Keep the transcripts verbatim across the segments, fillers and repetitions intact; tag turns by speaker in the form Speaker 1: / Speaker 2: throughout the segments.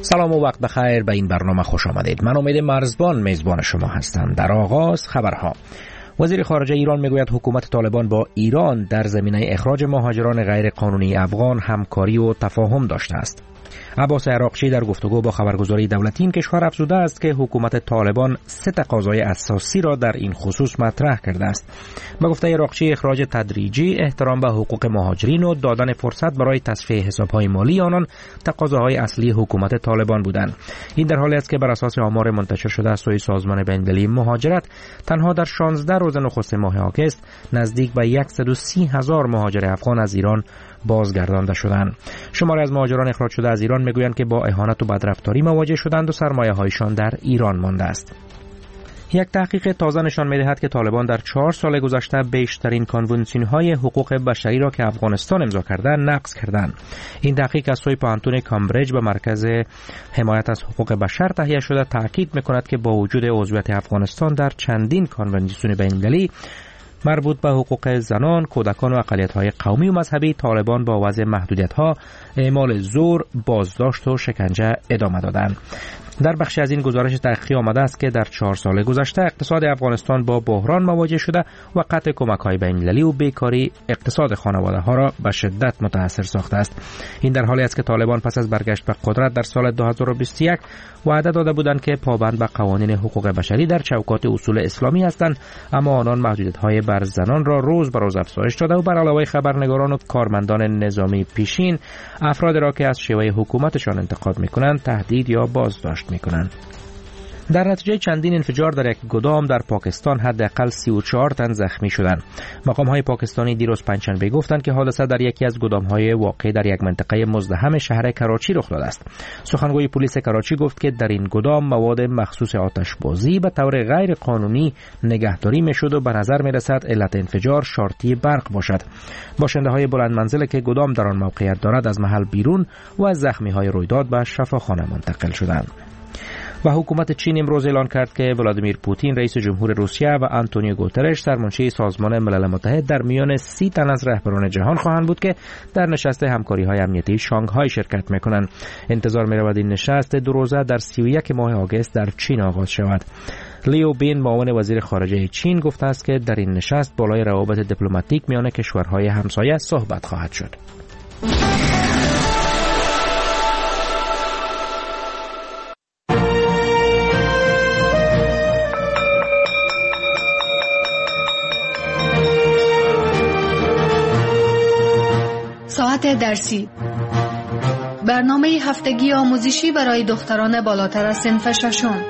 Speaker 1: سلام و وقت بخیر، به این برنامه خوش آمدید. من امید مرزبان میزبان شما هستم. در آغاز خبرها. وزیر خارجه ایران میگوید حکومت طالبان با ایران در زمینه اخراج مهاجران غیر قانونی افغان همکاری و تفاهم داشته است. عباس عراقچی در گفتگو با خبرگزاری دولتی این کشور افزوده است که حکومت طالبان سه تقاضای اساسی را در این خصوص مطرح کرده است. به گفته عراقچی، اخراج تدریجی، احترام به حقوق مهاجرین و دادن فرصت برای تصفیه حساب‌های مالی آنان تقاضاهای اصلی حکومت طالبان بودند. این در حالی است که بر اساس آمار منتشر شده از سوی سازمان بین‌المللی مهاجرت، تنها در شانزده روز نخست ماه آگوست نزدیک به صد و سی هزار مهاجر افغان از ایران بازگردانده شدند. شماری از مهاجران اخراج شده از ایران میگویند که با اهانت و بدرفتاری مواجه شدند و سرمایه‌هایشان در ایران مانده است. یک تحقیق تازه نشان می‌دهد که طالبان در چهار سال گذشته بیشترین کنوانسیون‌های حقوق بشری را که افغانستان امضا کرده نقض کردند. این تحقیق از سوی پانتون کامبریج به مرکز حمایت از حقوق بشر تهیه شده تاکید می‌کند که با وجود عضویت افغانستان در چندین کنوانسیون بین‌المللی مربوط به حقوق زنان، کودکان و اقلیت‌های قومی و مذهبی، طالبان با وضع محدودیت‌ها، اعمال زور، بازداشت و شکنجه ادامه دادند. در بخشی از این گزارش تحقیقی آمده است که در چهار سال گذشته اقتصاد افغانستان با بحران مواجه شده و قطع کمک‌های بین‌المللی و بیکاری اقتصاد خانواده‌ها را به شدت متاثر ساخته است. این در حالی است که طالبان پس از برگشت به قدرت در سال دو هزار و بیست و یک وعده داده بودند که پابند به قوانین حقوق بشری در چوکات اصول اسلامی هستند، اما آنان محدودیت‌های بر زنان را روز به روز افزایش داده و بر علاوه خبرنگاران و کارمندان نظامی پیشین افراد را که از شیوه حکومتشان انتقاد می‌کنند تهدید یا بازداشت می‌کنند. در نتیجه چندین انفجار در یک گدام در پاکستان حداقل سی و چهار تن زخمی شدند. مقام‌های پاکستانی دیروز پنجشنبه گفتند که حادثه در یکی از گدام‌های واقع در یک منطقه مزدحم شهر کراچی رخ داده است. سخنگوی پلیس کراچی گفت که در این گدام مواد مخصوص آتش‌بازی به طور غیر قانونی نگهداری می‌شد و به نظر می‌رسد علت انفجار شارتی برق باشد. باشنده‌های بلند منزل که گدام در آن موقعیت دارد از محل بیرون و از زخمی‌های رویداد به شفاخانه منتقل شدند. و حکومت چین امروز اعلان کرد که ولادیمیر پوتین رئیس جمهور روسیه و آنتونیو گوترش سرمنشی سازمان ملل متحد در میان سی تن از رهبران جهان خواهند بود که در نشست همکاری‌های امنیتی شانگهای شرکت می‌کنند. انتظار می‌رود این نشست دو روزه در سی و یک ماه آگوست در چین آغاز شود. لیو بین معاون وزیر خارجه چین گفته است که در این نشست بالای روابط دیپلماتیک میان کشورهای همسایه صحبت خواهد شد.
Speaker 2: ساعت درسی، برنامه هفتگی آموزشی برای دختران بالاتر از صنف ششم.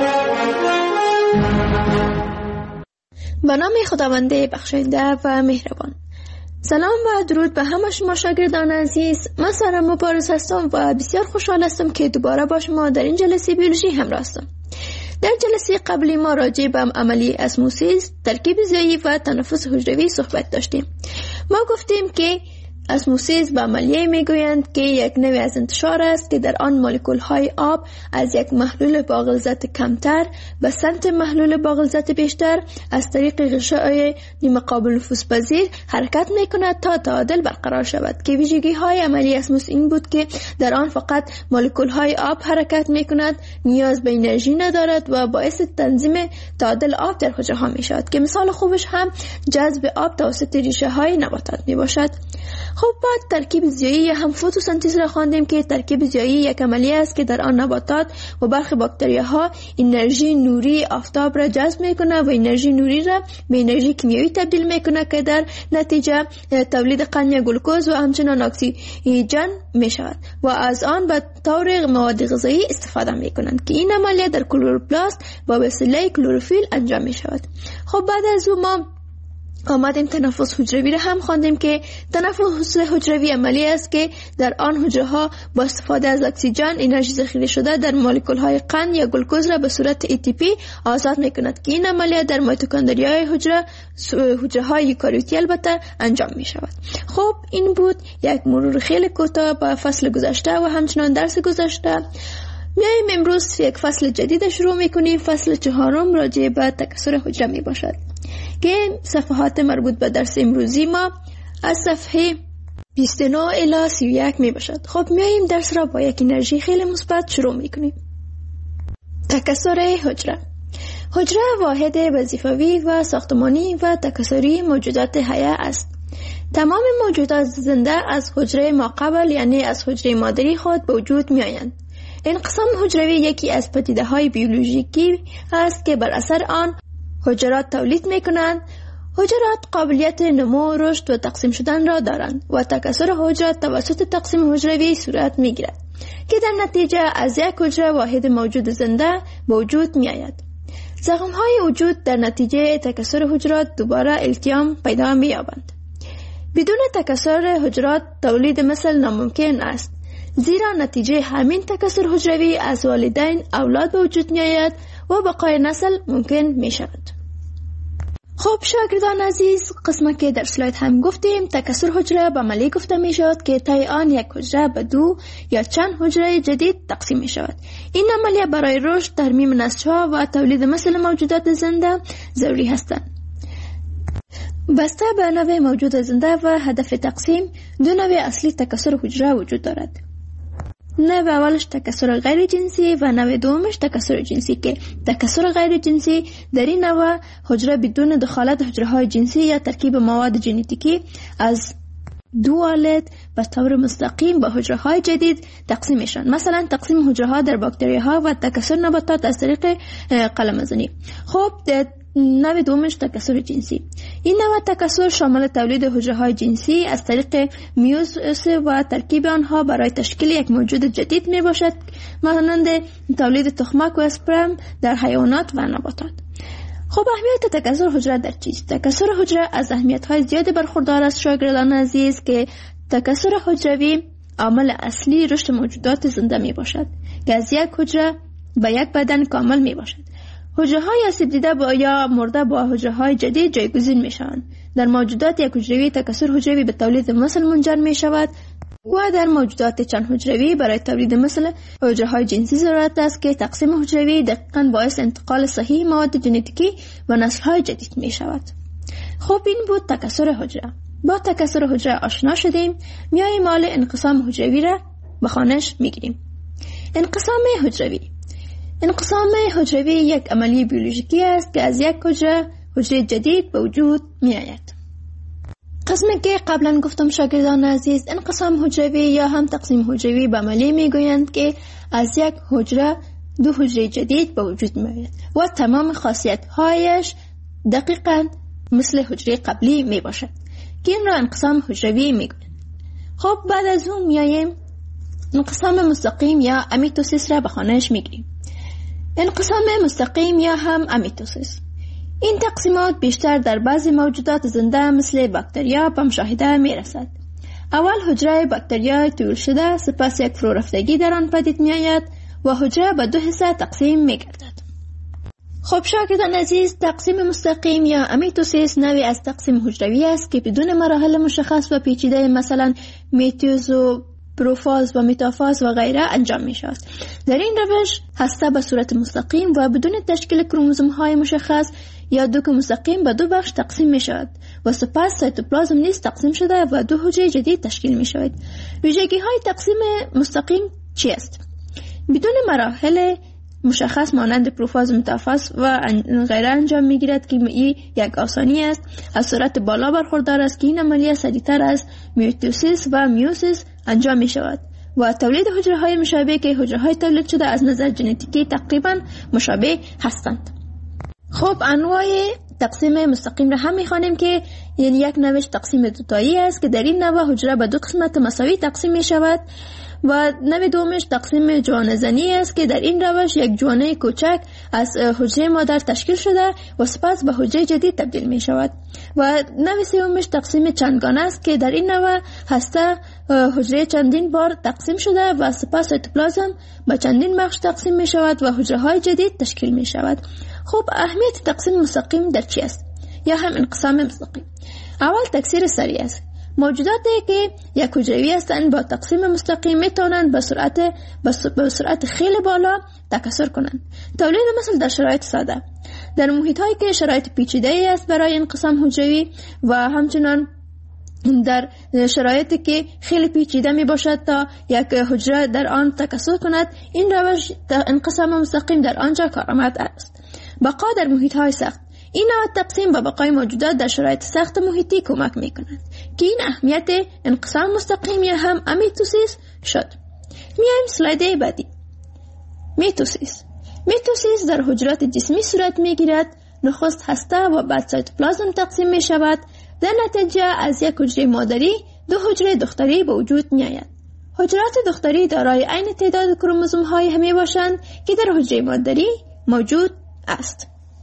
Speaker 3: به نام خداوند بخشنده و مهربان. سلام و درود به همه شما شاگردان عزیز. من سارا مبارز هستم و بسیار خوشحال هستم که دوباره با شما در این جلسه بیولوژی همراه هستم. در جلسه قبلی ما راجع به عملی اسموسیس، ترکیب ضیایی و تنفس حجروی صحبت داشتیم. ما گفتیم که اسموسیس به عملیه میگویند که یک نوع از انتشار است که در آن مولکول های آب از یک محلول با غلظت کمتر به سمت محلول با غلظت بیشتر از طریق غشای نیمه قابل نفوذپذیر حرکت میکند تا تعادل برقرار شود، که ویژگی های عملی اسموسیس این بود که در آن فقط مولکول های آب حرکت میکند، نیاز به انرژی ندارد و باعث تنظیم تعادل آب در حجره ها می شود، که مثال خوبش هم جذب آب توسط ریشه های نباتات می باشد. خب بعد ترکیب ضیایی هم فتوسنتز را خواندیم که ترکیب ضیایی یک عملیه است که در آن نباتات و برخی باکتریاها انرژی نوری آفتاب را جذب میکنه و انرژی نوری را به انرژی کیمیایی تبدیل میکنه که در نتیجه تولید قند گلوکوز و همچنان اکسیژن میشود و از آن به طور مواد غذایی استفاده میکنند، که این عملیه در کلوروپلاست با وسیله کلروفیل انجام میشود. خب بعد از اون ما آمدیم تنفس حجروی را هم خواندیم که تنفس حجروی عملی است که در آن حجره ها با استفاده از اکسیژن انرژی ذخیره شده در مولکول های قند یا گلوکوز را به صورت ای تی پی آزاد میکند، که این عملیه در میتوکندریای حجره حجره های یوکاریوتی البته انجام می شود. خب این بود یک مرور خیلی کوتاه با فصل گذشته و همچنان درس گذشته. میایم امروز یک فصل جدید شروع میکنیم. فصل چهارم راجع به تکثر حجره می باشد که صفحات مربوط به درس امروزی ما از صفحه بیست و نه الی سی و یک می باشد. خب میاییم درس را با یک انرژی خیلی مثبت شروع میکنیم. تکثر حجره. حجره واحد وظیفوی و ساختمانی و تکثری موجودات حیه است. تمام موجودات زنده از حجره ماقبل یعنی از حجره مادری خود به وجود می آیند. انقسام حجروی یکی از پدیده های بیولوژیکی است که بر اثر آن حجرات تولید می کنند. حجرات قابلیت نمو، رشد و تقسیم شدن را دارند و تکثر حجرات توسط تقسیم حجروی صورت می گیرد که در نتیجه از یک حجره واحد موجود زنده به وجود می آید. زخم های وجود در نتیجه تکثر حجرات دوباره التیام پیدا می یابند. بدون تکثر حجرات تولید مثل ناممکن است، زیرا نتیجه همین تکثر حجروی از والدین اولاد به وجود می آید و بقای نسل ممکن می شود. خب شاگردان عزیز، قسمت که در سلاید هم گفتیم تکثر حجره به عملی گفته می شود که طی آن یک حجره به دو یا چند حجره جدید تقسیم می شود. این عملیه برای رشد، ترمیم نسل‌ها و تولید مثل موجودات زنده ضروری هستند. بسته به نوع موجود زنده و هدف تقسیم، دو نوع اصلی تکثر حجره وجود دارد. نوع اولش تکثر غیر جنسی و نوع دومش تکثر جنسی که تکثر غیر جنسی در این نوع حجره بدون دخالت حجره های جنسی یا ترکیب مواد ژنتیکی از دو والد به طور مستقیم به حجره های جدید تقسیم میشن. مثلا تقسیم حجره ها در باکتری ها و تکثر نباتات از طریق قلمزنی. خب نوع دومش تکثر جنسی. این نوع تکثر شامل تولید حجره های جنسی از طریق میوزیس و ترکیب آنها برای تشکیل یک موجود جدید می باشد، مانند تولید تخمک و اسپرم در حیوانات و نباتات. خب اهمیت تکثر حجره در چیست؟ تکثر حجره از اهمیت های زیادی برخوردار است شاگردان عزیز که تکثر حجروی عامل اصلی رشد موجودات زنده می باشد که از یک حجره به یک بدن کامل می باشد. حجره های آسیب دیده با یا مرده با حجره های جدید جایگزین می شوند. در موجودات یک حجروی تکثر حجروی به تولید مثل منجر می شود و در موجودات چند حجروی برای تولید مثل حجره های جنسی ضرورت است که تقسیم حجروی دقیقاً باعث انتقال صحیح مواد ژنتیکی و نسل های جدید می شود. خب این بود تکثر حجره. با تکثر حجره آشنا شدیم، میاییم مال انقسام حجروی را به خوانش می گیریم. انقسام حجروی. انقسام حجروی یک عملی بیولوژیکی است که از یک حجره حجره جدید به وجود می آید. قسمی که قبلا گفتم شاگردان عزیز، انقسام حجروی یا هم تقسیم حجروی به عملی می گویند که از یک حجره دو حجره جدید به وجود می آید و تمام خاصیت هایش دقیقاً مثل حجره قبلی می باشد که این را انقسام حجروی می گویند. خب بعد از اون می آییم انقسام مستقیم یا امیتوسیس را به خوانش می گیریم. انقسام مستقیم یا هم امیتوسیس. این تقسیمات بیشتر در بعضی موجودات زنده مثل باکتریا به مشاهده می رسد. اول حجره باکتریا تولید شده، سپس یک فرورفتگی در آن پدید می آید و حجره به دو حصه تقسیم می گردد. خب شاگردان عزیز، تقسیم مستقیم یا امیتوسیس نوعی از تقسیم حجروی است که بدون مراحل مشخص و پیچیده مثلا میتوز و پروفاز و متافاز و غیره انجام می شود. در این روش هسته به صورت مستقیم و بدون تشکیل کروموزوم های مشخص یا دوک مستقیم به دو بخش تقسیم می شود و سپس سایتوپلازم نیز تقسیم شده و دو حجره جدید تشکیل می شود. ویژگی های تقسیم مستقیم چی است؟ بدون مراحل مشخص مانند پروفاز و متافاز و غیره انجام می گیرد که این یک آسانی است. از صورت بالا برخوردار است که این عملیه سریعتر از میتوسیس و میوسیس انجام می شود و تولید حجره های مشابه که حجره های تولید شده از نظر ژنتیکی تقریبا مشابه هستند. خب انواع تقسیم مستقیم را هم می خوانیم که یعنی یک نوع تقسیم دوتایی است که در این نوع حجره به دو قسمت مساوی تقسیم می شود و نوع دومش تقسیم جوانه زنی است که در این روش یک جوانه کوچک از حجره مادر تشکیل شده و سپس به حجره جدید تبدیل می شود و نوع سومش تقسیم چندگانه است که در این نوع هسته حجره چندین بار تقسیم شده و سپس سایتوپلازم به چندین بخش تقسیم می شود و حجره های جدید تشکیل می شود. خب اهمیت تقسیم مستقیم در چی است؟ یا هم انقسام مستقیم. اول تکثیر سریع است. موجوداتی که یک حجروی هستند با تقسیم مستقیم میتونند به سرعت به سرعت خیلی بالا تکثر کنند. تولید مثل در شرایط ساده. در محیط هایی که شرایط پیچیده است برای انقسام حجروی و همچنان در شرایطی که خیلی پیچیده می باشد تا یک حجره در آن تکثر کند، این روش انقسام مستقیم در آنجا کارآمد است. بقا در محیط های سخت. این تقسیم به بقای موجودات در شرایط سخت محیطی کمک می کند که این اهمیت انقسام مستقیم یا هم میتوسیس شد. میایم سلاید بعدی. میتوسیس. میتوسیس در حجرات جسمی صورت می گیرد. نخست هسته و بعد سایتوپلازم تقسیم می شود. در نتیجه از یک حجره مادری دو حجره دختری به وجود می آید. حجرات دختری دارای عین تعداد کروموزوم های همی باشند که در حجره مادری موجود است.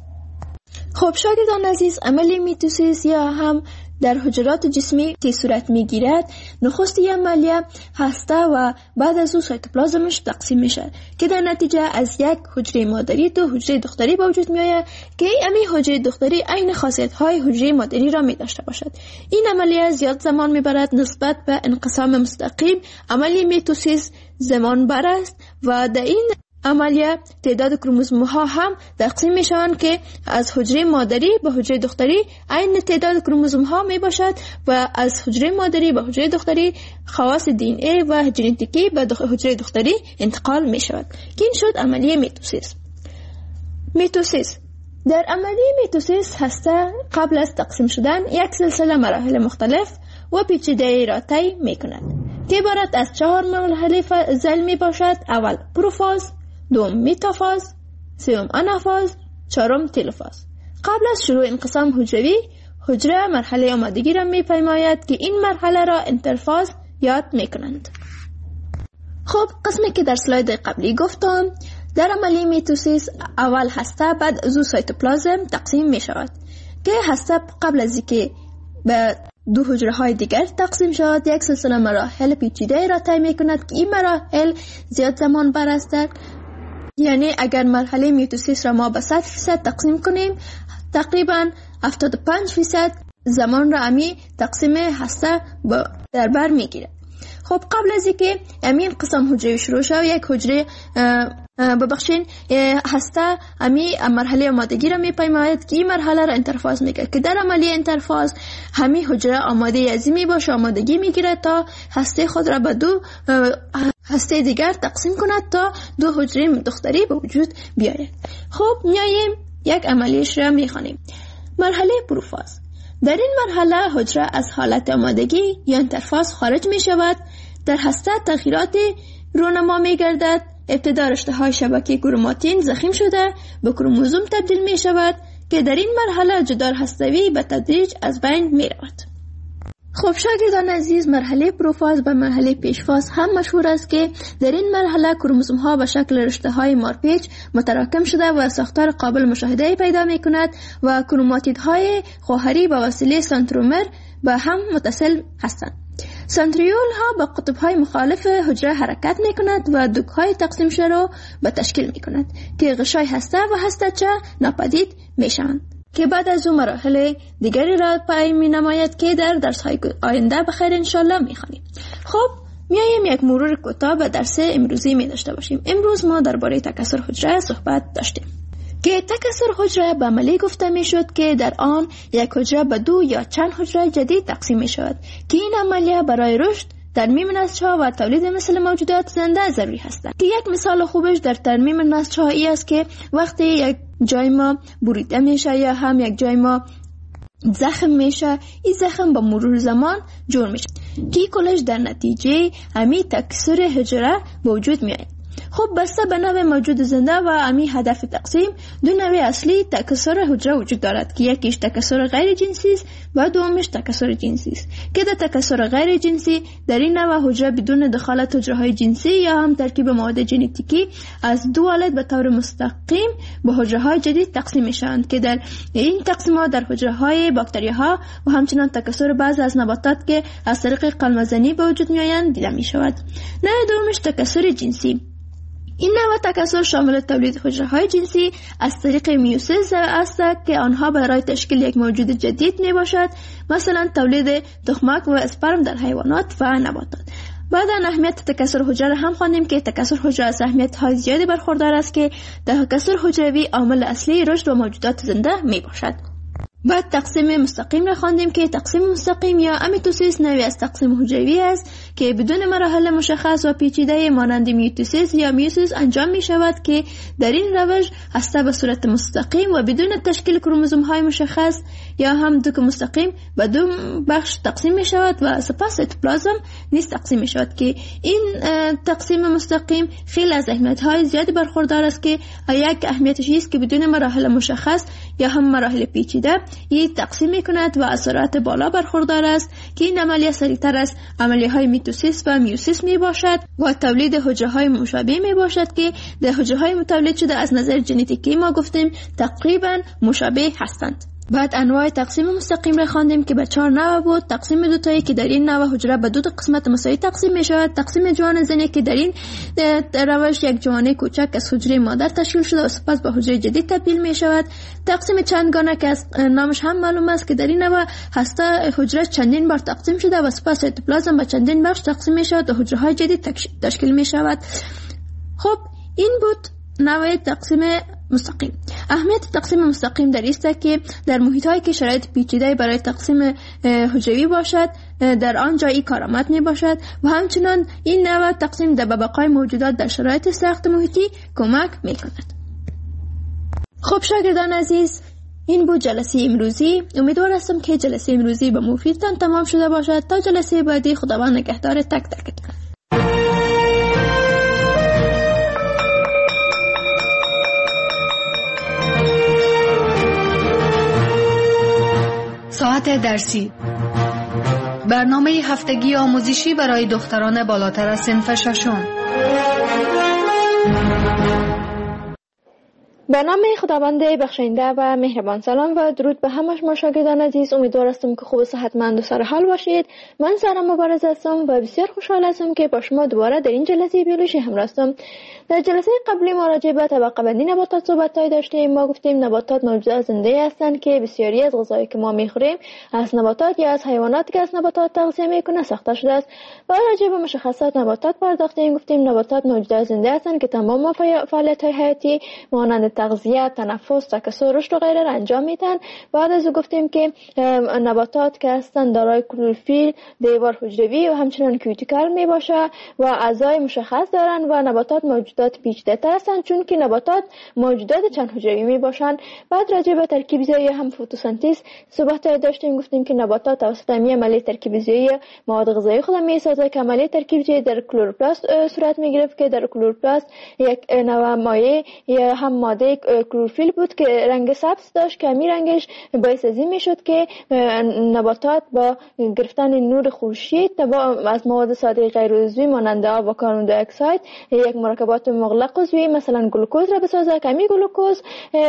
Speaker 3: خب شاگردان عزیز، عمل میتوسیس یا هم در حجرات جسمی که صورت می گیرد، نخست عملیه هسته و بعد از او سایتوپلازمش تقسیم میشه که در نتیجه از یک حجره مادری دو حجره دختری به وجود می آید که امی حجره دختری عین خاصیت های حجره مادری را می داشته باشد. این عملیه زیاد زمان می برد نسبت به انقسام مستقیم. عملی میتوسیس زمان بر است و در این عملیه تعداد کروموزوم ها هم تقسیم می شوند که از حجره مادری به حجره دختری عین تعداد کروموزوم ها می باشد و از حجره مادری به حجره دختری خواص دی ان ای و ژنتیکی به حجره دختری انتقال می شود که این شد عملیه میتوسیس. میتوسیس در عملیه میتوسیس هسته قبل از تقسیم شدن یک سلسله مراحل مختلف و پیچیده را طی می کند که عبارت از چهار مرحله ذیل می باشد. اول پروفاز، دوم میتافاز، سوم آنافاز، چهارم تلوفاز. قبل از شروع انقسام حجروی، حجره مرحله آمادگی را می پیماید که این مرحله را انترفاز یاد می کنند. خب قسمی که در سلاید قبلی گفتم، در عملی میتوسیس اول هسته بعد از او سایتوپلازم تقسیم می شود که هسته قبل از اینکه به دو حجره های دیگر تقسیم شود یک سلسله مراحل پیچیده را طی می کند که این مراحل زیاد زمان بر است. یعنی اگر مرحله میتوسیس را ما به صد فیصد تقسیم کنیم، تقریبا هفتاد و پنج فیصد زمان را امی تقسیم هسته در بر میگیره. خب قبل از اینکه امین قسم حجره شروع شد، یک حجره ببخشین هسته امی مرحله آمادگی را میپیماید که این مرحله را انترفاز میگه که در عملیه انترفاز همی حجره آماده ازمی باشه آمادگی میگیره تا هسته خود را به دو هسته دیگر تقسیم کند تا دو حجره دختری به وجود بیاید. خب میاییم یک عملیش را میخوانیم. مرحله پروفاز. در این مرحله حجره از حالت آمادگی یا انترفاز خارج می شود. در هسته تغییرات رونما می گردد. ابتدا رشته های شبکه کروماتین ضخیم شده به کروموزوم تبدیل می شود که در این مرحله جدار هستوی به تدریج از بین می رود. خب شاگردان عزیز، مرحله پروفاز به مرحله پیشفاز هم مشهور است که در این مرحله کروموزوم ها به شکل رشته های مارپیچ متراکم شده و ساختار قابل مشاهده پیدا می کند و کروماتید های خواهری به وسیله سنترومر به هم متصل هستند. سنتریول ها به قطب های مخالف حجره حرکت می کند و دوک های تقسیم شده را به تشکیل می کند که غشای هسته و هسته‌چه ناپدید می شوند که بعد از اون مراحل دیگری را پای می نماید که در درس های آینده بخیر انشالله می خوانیم. خب میاییم یک مرور کوتاه به درس امروزی می داشته باشیم. امروز ما درباره تکثر حجره صحبت داشتیم که تکثر حجره به عملی گفته می شد که در آن یک حجره به دو یا چند حجره جدید تقسیم می شود که این عملیه برای رشد، ترمیم نسج‌ها و تولید مثل موجودات زنده ضروری هستند. که یک مثال خوبش در ترمیم نسج‌ها ای است که وقتی یک جای ما بریده میشه یا هم یک جای ما زخم میشه، این زخم با مرور زمان جور میشه که کلش در نتیجه همین تکثر حجره به وجود میاد. خب بسته به نوع موجود زنده و امی هدف تقسیم، دو نوع اصلی تکثر حجره وجود دارد که یکیش تکثر غیر جنسی است و دومش تکثر جنسی است که در تکثر غیر جنسی در این نوع حجره بدون دخالت حجره های جنسی یا هم ترکیب مواد ژنتیکی از دو والد به طور مستقیم به حجره های جدید تقسیم میشوند که در این تقسیمات در حجره های باکتری ها و همچنین تکثر بعضی از نباتات که از طریق قلمزنی به وجود میآیند دیده می شود. نوع دومش تکثر جنسی. این نوع تکثر شامل تولید حجره های جنسی از طریق میوسیس است که آنها برای تشکیل یک موجود جدید می باشد، مثلا تولید تخمک و اسپرم در حیوانات و نباتات. بعد از اهمیت تکثر حجره هم خواندیم که تکثر حجره از اهمیت های زیادی برخوردار است که تکثر حجروی عامل اصلی رشد و موجودات زنده می باشد. بعد تقسیم مستقیم را خواندیم که تقسیم مستقیم یا امیتوسیس نوعی از تقسیم حجروی است که بدون مراحل مشخص و پیچیده مانند میتوسیس یا میوسیس انجام می شود که در این روش هسته به صورت مستقیم و بدون تشکیل کروموزوم های مشخص یا هم دوک مستقیم به دو بخش تقسیم می شود و سپس سیتوپلازم نیز تقسیم می شود که این تقسیم مستقیم خیلی از اهمیت های زیادی برخوردار است که یک اهمیتش است که بدون مراحل مشخص یا هم مراحل پیچیده این تقسیم می کند و از سرعت بالا برخوردار است که این عملیه سریعتر از عملیه های میتوسیس و میوسیس می باشد و تولید حجره های مشابه می باشد که در حجره های متولد شده از نظر ژنتیکی ما گفتیم تقریبا مشابه هستند. بعد انواع تقسیم مستقیم را خواندیم که به چهار نوع بود. تقسیم دوتایی که در این نوع حجره به دو قسمت مساوی تقسیم می شود. تقسیم جوان زنی که در این روش یک جوانه کوچک از حجره مادر تشکیل شده و سپس به حجره جدید تبدیل می شود. تقسیم چندگانه که از نامش هم معلوم است که در این نوع هسته حجره چندین بار تقسیم شده و سپس سیتوپلازم به چندین بخش تقسیم می شود و حجره های جدید تشکیل می شود. خب این بود نوع تقسیم مستقیم. اهمیت تقسیم مستقیم در است که در محیط‌هایی که شرایط پیچیده برای تقسیم حجروی باشد در آن جایی کارآمد می باشد و همچنان این نوع تقسیم در بقای موجودات در شرایط سخت محیطی کمک می کند. خب شاگردان عزیز، این بود جلسه امروزی. امیدوار هستم که جلسه امروزی به مفیدتان تمام شده باشد. تا جلسه بعدی خداوند نگهدار تک تکتان.
Speaker 2: ساعت درسی، برنامه هفتگی آموزشی برای دختران بالاتر از صنف ششم.
Speaker 3: به نام خداوند بخشنده و مهربان. سلام و درود به همه شما شاگردان عزیز. امیدوار هستم که خوب و صحتمند و سرحال باشید. من سارا مبارز هستم و بسیار خوشحال هستم که با شما دوباره در این جلسه بیولوژی همراه هستم. در جلسه قبلی ما راجع به طبقه بندی نباتات صحبت‌های داشتیم. ما گفتیم نباتات موجودات زنده هستند که بسیاری از غذایی که ما می‌خوریم از نباتات یا از حیواناتی که از نباتات تغذیه می‌کنند ساخته شده است. و راجع به مشخصات نباتات پرداختیم. گفتیم نباتات موجودات زنده هستند که تمام فعالیت‌های حیاتی مانند تغذیه، تنفس، تکثر، رشد و غیره را انجام میدن. بعد از او گفتیم که نباتات که هستند دارای کلروفیل، دیوار حجروی و همچنین کیوتیکل می باشه و اعضای مشخص دارند و نباتات موجودات پیچیده تر هستند چون که نباتات موجودات چند حجروی می باشند. بعد راجع به ترکیب زیایی هم فتوسنتز صحبت داشتیم. گفتیم که نباتات توسط می عملیه ترکیب زیایی مواد غذایی خود می سازه که عملیه ترکیب زیایی در کلوروپلاست صورت می گرفت که در کلوروپلاست یک نوع مایع یا هم ماده کلوروفیل بود که رنگ سبز داشت که همین رنگش باعث از این میشد که نباتات با گرفتن نور خورشید از مواد ساده غیر عضوی مانند آب و کربن دی اکساید یک مرکبات مغلق عضوی مثلا گلوکوز را بسازه که همین گلوکوز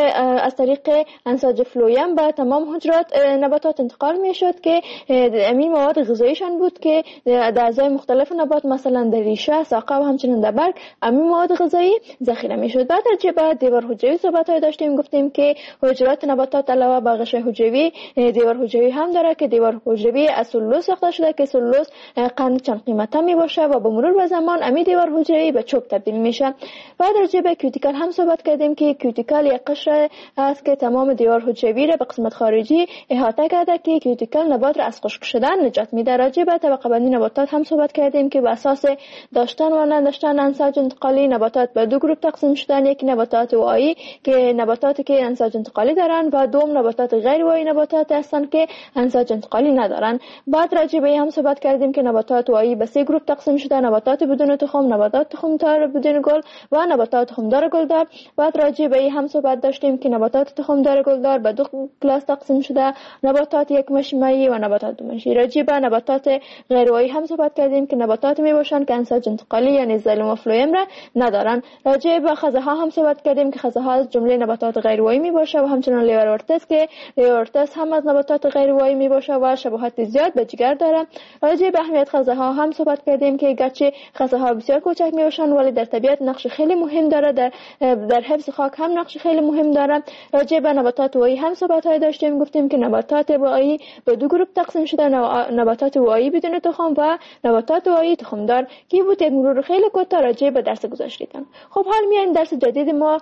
Speaker 3: از طریق انساج فلویم به تمام حجرات نباتات انتقال میشد که همین مواد غذاییشان بود که در اعضای مختلف نبات مثلا در ریشه، ساقه و همچنین در برگ همین مواد غذایی ذخیره میشد. بعد از بعد دیوار حجروی صحبت های داشتیم. گفتیم که حجرات نباتات علاوه بر غشای حجروی دیوار حجروی هم داره که دیوار حجروی از سلولوز ساخته شده که سلولوز قند چند قیمته می باشه و با مرور و زمان امی دیوار حجروی به چوب تبدیل میشه. بعد راجع به کیوتیکل هم صحبت کردیم که کیوتیکل یک قشر است که تمام دیوار حجروی را به قسمت خارجی احاطه کرده که کیوتیکل نبات را از خشک شدن نجات میده. راجع به طبقه بندی نباتات هم صحبت کردیم که بر اساس داشتن و نداشتن انساج انتقالی نباتات به دو گروه تقسیم شدن. یکی نباتات وعایی که نباتاتی که انساج انتقالی دارن و دوم نباتات غیر وعایی نباتات هستند که انساج انتقالی ندارن. بعد راجع به هم صحبت کردیم که نباتات وعایی به سه گروه تقسیم شده: نباتات بدون تخم، نباتات تخمدار بدون گل و نباتات تخمدار گلدار. بعد راجع به هم صحبت داشتیم که نباتات تخمدار گلدار به دو کلاس تقسیم شده: نباتات یک مشمعی و نباتات دو مشمعی. راجع به نباتات غیر وعایی هم صحبت کردیم که نباتات می باشند که انساج انتقالی یعنی زایلوم و فلویم را ندارن. راجع به خزه ها هم صحبت کردیم که خزه ها از جمله نباتات غیر وعایی می باشه و همچنین لیورورتس که لیورورتس هم از نباتات غیر وعایی می باشه و شباهت زیاد به جگر داره. راجع به اهمیت خزه ها هم صحبت کردیم که گرچه خزه ها بسیار کوچک می باشن ولی در طبیعت نقش خیلی مهم داره، در در حفظ خاک هم نقش خیلی مهم داره. راجع به نباتات وعایی هم صحبت های داشتیم. گفتیم که نباتات وعایی به دو گروه تقسیم شده: نباتات وعایی بدون تخم و نباتات وعایی تخمدار. که بود یک مرور خیلی کوتاه راجع به درس گذشته‌تان. خب حال میایم درس جدید ما موضوع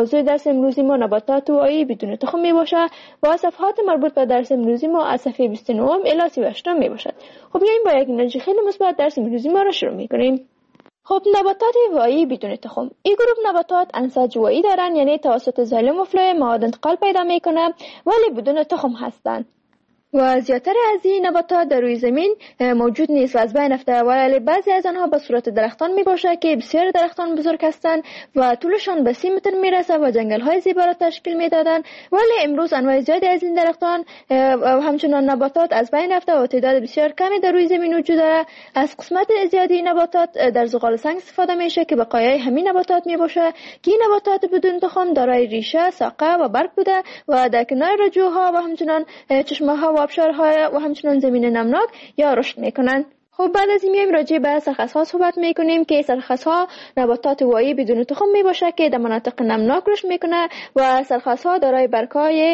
Speaker 3: موضوع درس امروزی ما نباتات واعی بدون تخم می باشه و صفحات مربوط به درس امروزی ما از صفحه بیست و نه الی سی و هشت می باشد. خب بیاییم با یک انرژی خیلی مثبت درس امروزی ما را شروع می کنیم. خب نباتات واعی بدون تخم، این گروه نباتات انسج واعی دارن، یعنی توسط زایلوم و فلویم مواد انتقال پیدا میکنه ولی بدون تخم هستند. و زیاتر از این نباتات در روی زمین موجود نیست و از بین رفته، ولی بعضی از آنها به صورت درختان می باشه که بسیار درختان بزرگ هستند و طولشان به سی متر می رسه و جنگل های زیبا را تشکیل می دادن. ولی امروز انواع زیادی از این درختان و همچنان نباتات از بین رفته و تعداد بسیار کمی در روی زمین وجود داره. از قسمت زیادی نباتات در زغال سنگ استفاده میشه که بقایای همین نباتات می باشه که این نباتات بدون تخم دارای ریشه، ساقه و برگ بوده و در کنار رجوها و همچنان چشمه ها و آبشارها و همچنان زمین نمناک یا رشد میکنن. خب بعد از این میایم راجع به سرخس‌ها صحبت میکنیم که سرخس‌ها نباتات واعی بدون تخم میباشه که در مناطق نمناک رشد میکنه و سرخس‌ها دارای برگ‌های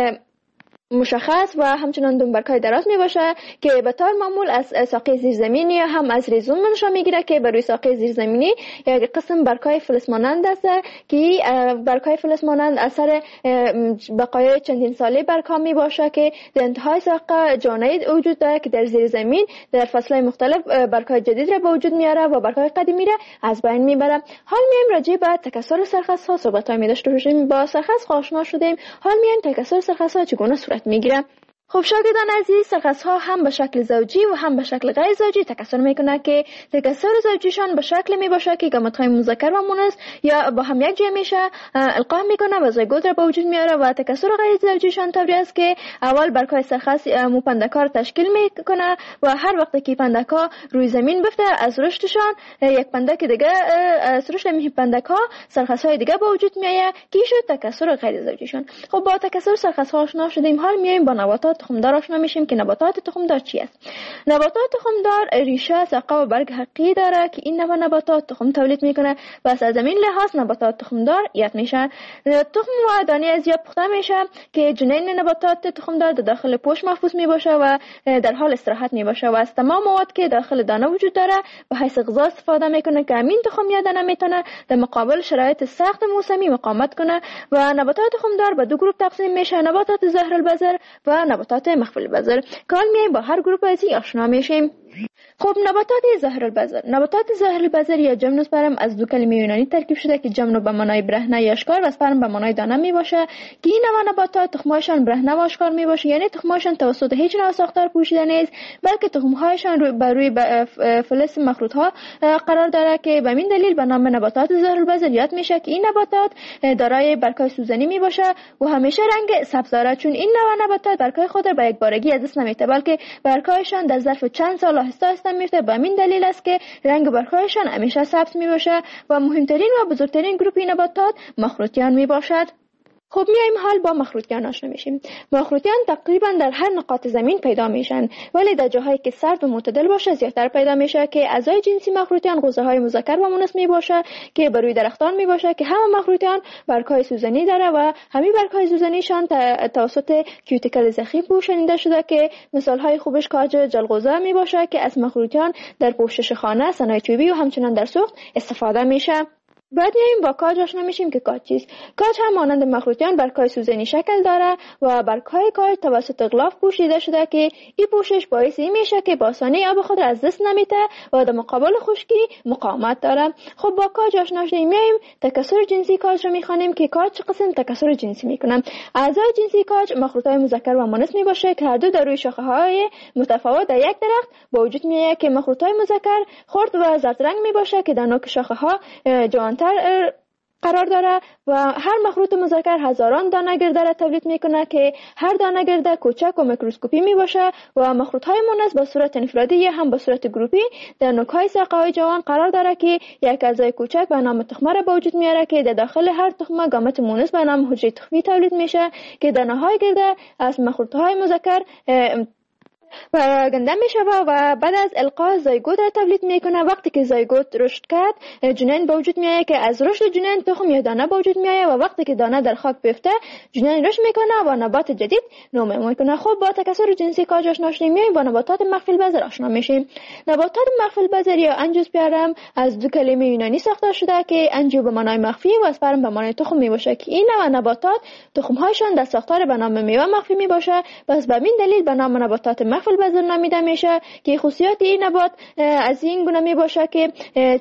Speaker 3: مشخص و همچنان دنبرکای دراز می باشه که به طور معمول از ساقه زیرزمینی یا هم از ریزوم منشأ میگیره که بر روی ساقه زیرزمینی یک قسم برگ‌های فلز مانند است که برگ‌های فلز مانند اثر بقایای چندین ساله برگ‌ها می باشه که در انتهای ساقه جانید وجود داره که در زیر زمین در فصل‌های مختلف برگ‌های جدید را به وجود میاره و برگ‌های قدیمی را از بین میبره. حال میایم راجع به تکثر سرخس‌ها صحبت‌های می داشته باشیم. با سرخس آشنا شدیم، حال میایم تکثر سرخس‌ها چگونه صورت میگیره. خب شاگردان عزیز، سرخس‌ها هم به شکل زوجی و هم به شکل غیر زوجی تکثر میکنه که تکثر زوجیشان به شکل می باشه که گامت‌های مذکر و مؤنث یا با هم یک جای میشه القا میکنه و زیگوت را به وجود میاره و تکثر غیر زوجیشان طوری است که اول برگ‌های سرخس موپندک‌ها را تشکیل میکنه و هر وقت که پندک‌ها روی زمین بفته از رشدشان یک پندک دیگه از رشد می پندک‌ها سرخس‌های دیگه به وجود میاد که شد تکثر غیر زوجیشان. خب با تکثر سرخس‌ها آشنا شدیم، حال میایم با نباتات تخمدار آشنا میشیم که نباتات تخمدار چی است. نباتات تخمدار ریشه، ساقه و برگ حقیقی داره که این نوع نباتات تخم تولید میکنه. بس از همین لحاظ نباتات تخمدار یاد میشن. تخم و دانه از یا پخته میشه که جنین نباتات تخمدار در داخل پوست محفوظ میباشه و در حال استراحت میباشه و از تمام مواد که داخل دانه وجود داره به حیث غذا استفاده میکنه که همین تخم یا دانه میتونه در مقابل شرایط سخت موسمی مقاومت کنه. و نباتات تخمدار به دو گروه تقسیم میشه، نباتات ظاهر البذر و نباتات مخفی البذر. کال میایم با هر گروه از این آشنا میشیم. خب نباتات ظاهر البذر، نباتات ظاهر البذر یا جمن سپرم از دو کلمه یونانی ترکیب شده که جمن به معنای برهنه یا آشکار و سپرم به معنای دانه می باشه که این نوع نباتات تخمهایشان برهنه و آشکار می باشه، یعنی تخمهایشان توسط هیچ نوع ساختار پوشیده نیست بلکه تخمهایشان روی بر روی فلز مخروط ها قرار داره که به این دلیل به نام نباتات ظاهر البذر یاد میشه که این نباتات دارای برگ‌های سوزنی می باشه و همیشه رنگ سبز داره، چون این نوع نباتات برگ‌های خود را به یک بارگی از دست نمیده بلکه برگ‌هایشان در ظرف چند سال آهسته آهسته میفته. به همین دلیل است که رنگ برگ‌هایشان همیشه سبز می باشه و مهمترین و بزرگترین گروه نباتات مخروطیان می باشد. خب میایم حال با مخروطیان آشنا میشیم. مخروطیان تقریبا در هر نقاط زمین پیدا میشن ولی در جاهایی که سرد و معتدل باشه زیادتر پیدا میشه که اعضای جنسی مخروطیان غوزه‌های مذکر و مؤنث می باشه که بر روی درختان می باشه که همه مخروطیان برگ‌های سوزنی داره و همین برگ‌های سوزنیشان توسط کیوتیکل زخیم پوشانیده شده که مثال‌های خوبش کاج جلغوزه می باشه که از مخروطیان در پوشش خانه، صنایع چوبی و همچنان در سوخت استفاده میشه. بعد میایم با کاج آشنا میشیم که کاج چیست. کاج هم مانند مخروطیان برگ‌های سوزنی شکل داره و برگ‌های کاج توسط غلاف پوشیده شده که این پوشش باعث این میشه که با آسانی آب خود را از دست نمیده و در مقابل خشکی مقاومت داره. خب با کاج آشنا شدیم، میایم تکثر جنسی کاج رو میخوانیم که کاج چه قسم تکثر جنسی میکنن. اعضای جنسی کاج مخروطهای مذکر و مؤنث میباشه که هر دو در روی شاخه‌های متفاوت در یک درخت با وجود میاد که مخروطهای مذکر خرد و زرد رنگ میباشه که در نوک شاخه‌ها جوان قرار داره و هر مخروط مذکر هزاران دانه گرده را تولید میکنه که هر دانه گرده کوچک و میکروسکوپی می باشه و مخروط های مؤنث با صورت انفرادی یا هم با صورت گروپی در نوک های ساقه های جوان قرار داره که یک اعضای کوچک به نام تخمه را به وجود میاره که در داخل هر تخمه گامت مؤنث به نام حجره تخمی تولید میشه که دانه های گرده از مخروط های مذکر پراگنده می شود و بعد از القاء زایگوت را تولید می کنه. وقتی که زایگوت رشد کرد جنین به وجود می آید که از رشد جنین تخم یا دانه به وجود می آید و وقتی که دانه در خاک بیفته جنین رشد می کنه و نبات جدید نمو می کنه. خب با تکثر جنسی کاج آشنا شدیم، میایم با نباتات مخفی البذر آشنا میشیم. نباتات مخفی البذر یا انجیوسپرم از دو کلمه یونانی ساخته شده که انجیو به معنای مخفی و اسپرم به معنای تخم می باشه که این نوع نباتات تخم هایشان در ساختار به نام میوه مخفی می باشه. پس به این دلیل به نام نباتات مخفی البذر نامیده میشه که خصوصیات این نبات از این گونه می باشه که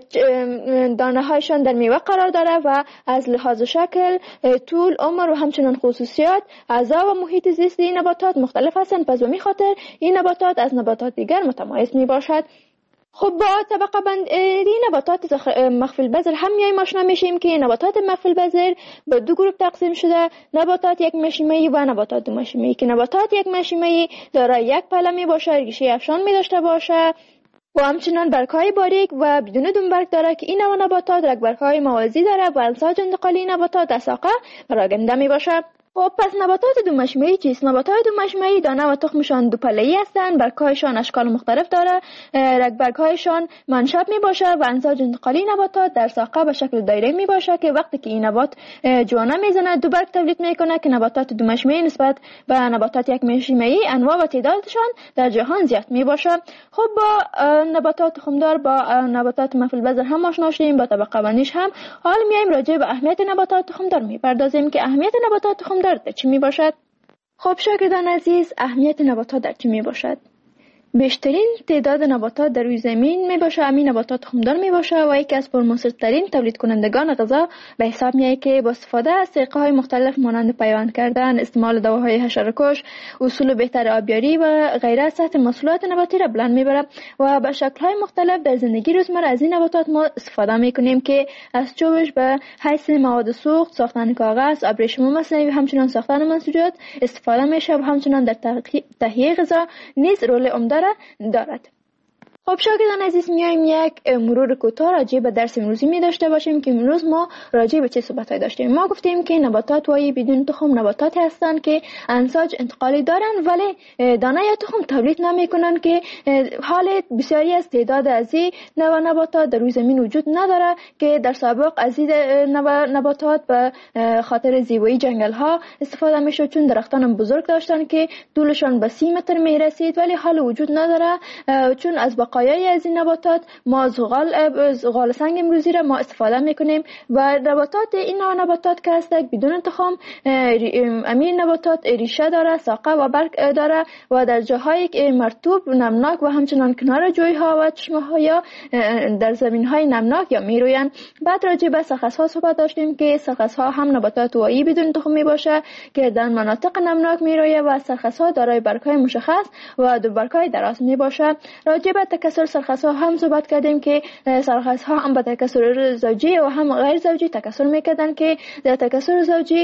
Speaker 3: دانه هایشان در میوه قرار داره و از لحاظ شکل، طول، عمر و همچنین خصوصیات اعضا و محیط زیست این نباتات مختلف هستند. پس به این خاطر این نباتات از نباتات دیگر متمایز می باشد. خب با طبقه بندی نباتات مخفی البذر هم میایم آشنا میشیم که نباتات مخفی البذر به دو گروه تقسیم شده: نباتات یک مشیمه‌ای و نباتات دو مشیمه‌ای. که نباتات یک مشیمه‌ای دارای یک پله می باشه، ریشه افشان می داشته باشه و همچنان برگ‌های باریک و بدون دنبرگ داره که این نوع نباتات رگبرگ‌های موازی داره و انساج انتقالی نباتات در ساقه پراگنده می باشه. خب پس نباتات دو مشیمه‌ای چیست؟ نباتات دو مشیمه‌ای دانه و تخمشان دو پله‌ای هستند، برگ‌هایشان اشکال مختلف داره، رگبرگ‌هایشان منشب می باشه و انساج انتقالی نباتات در ساقه به شکل دایره می باشه که وقتی که این نبات جوانه میزنه دو برگ تولید میکنه که نباتات دو مشیمه‌ای نسبت به نباتات یک مشیمه‌ای انواع و تعدادشان در جهان زیاد می باشه. خب با نباتات تخمدار با نباتات مخفی البذر هم آشنا شدیم، با طبقه بندیش هم. حال میایم راجع به اهمیت نباتات تخمدار میپردازیم که اهمیت نباتات تخمدار در چی می باشد؟ خب شاگردان عزیز، اهمیت نباتات در چی می باشد؟ بیشترین تعداد نباتات در روی زمین می باشه، همین نباتات تخمدار می باشه و یکی از پرمصرف‌ترین تولید کنندگان غذا به حساب می آید که با استفاده از طریقه های مختلف مانند پیوند کردن، استعمال دواهای حشره‌کش، اصول بهتر آبیاری و غیره سطح محصولات نباتی را بلند می بره و به شکل های مختلف در زندگی روزمره از این نباتات ما استفاده می کنیم که از چوبش به حیث مواد سوخت، ساختن کاغذ، ابریشم مصنوعی و همچنین ساختن منسوجات استفاده می شه و همچنین در تهیه غذا نیز رول عمده دارد. خب شاگردان عزیز، میایم یک مرور کوتاه راجع به درس امروزی می داشته باشیم که امروز ما راجع به چه صحبت‌های داشتیم. ما گفتیم که نباتات وای بدون تخم نباتاتی هستند که انساج انتقالی دارن ولی دانه یا تخم تولید نمیکنن که حال بسیاری از تعداد از این نوع نباتات در روی زمین وجود نداره که در سابق از این نباتات به خاطر زیبایی جنگل ها استفاده میشد، چون درختان بزرگ داشتن که طولشان به سی متر می رسید ولی حال وجود نداره، چون از بقایای از این نباتات ما زغال زغال سنگ امروزی را ما استفاده میکنیم و نباتات این نوع نباتات که هست بدون تخم امین نباتات ریشه داره، ساقه و برگ داره و در جاهای مرطوب نمناک و همچنان کنار جویها و چشمه ها یا در زمین های نمناک یا میروین. بعد راجع به سرخس ها صحبت داشتیم که سرخس ها هم نباتات وایی بدون تخم می باشه که در مناطق نمناک میرویه و سرخس ها دارای برگ های مشخص و دو برگ های دراز می باشه. راجع به تکثر سرخس ها هم صحبت کردیم که سرخس ها هم به تکثر زوجی و هم غیر زوجی تکثر میکردن که در تکثر زوجی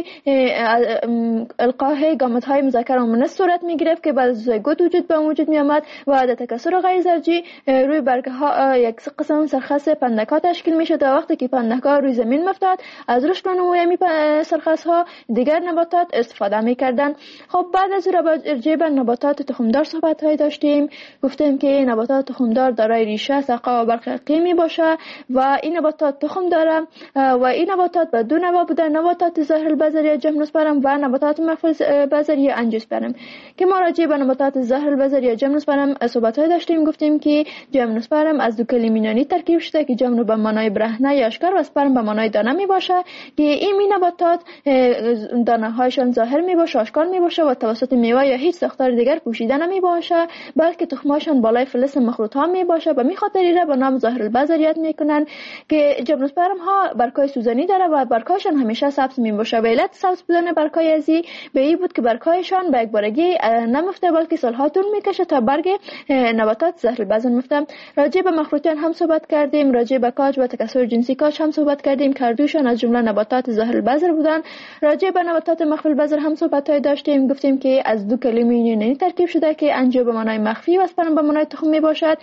Speaker 3: القاء گامت های مذکر و مؤنث صورت میگرفت که بعد از زایگوت وجود به وجود می آمد و در تکثر غیر زوجی روی برگ ها یک قسم سرخس پندک ها تشکیل میشد و وقتی که پندک ها روی زمین میافتاد از رشد و نمو می سرخس ها دیگر نباتات استفاده میکردن. خب بعد از راجع به نباتات تخمدار صحبت های داشتیم، گفتیم که نباتات تخمدار دارای ریشه، ساقه و برگ قیمی باشه و این نباتات تخم داره و این نباتات به دو نوع بوده: نباتات ظاهر البذر یا جیمنوسپرم و نباتات مخفی البذر یا انجیوسپرم. که ما راجع به نباتات ظاهر البذر یا جیمنوسپرم صحبت های داشتیم، گفتیم که جیمنوسپرم از دو کلمه یونانی ترکیب شده که جیمنو به معنای برهنه یا اشکار و سپرم به معنای دانه می باشه که این می نباتات دانه هایشان ظاهر می باشه، آشکار می باشه و توسط میوه یا هیچ ساختار دیگر پوشیده نمی باشه بلکه تخمهاشان بالای فلز مخروط ها می باشه. به می خاطر ایره به نام ظاهر البذر یاد میکنن که جیمنوسپرم ها برگ‌های سوزنی داره و برگ‌هایشان همیشه سبز می باشه. به علت سبز بودن برگ‌های ازی به این بود که برگ‌هایشان به یک بارگی نمیفته بلکه سالها طول میکشه تا برگ نباتات ظاهر البذر میفته. راجع به مخروطیان هم صحبت کردیم، راجع به کاج و تکثر جنسی کاج هم صحبت کردیم که هر دوشان از جمله نباتات ظاهر البذر بودن. راجع به نباتات مخفی البذر هم صحبت های داشتیم، گفتیم که از دو کلمه یونانی ترکیب شده که انجیو به معنای مخفی و اسپرم به معنای تخم می باشد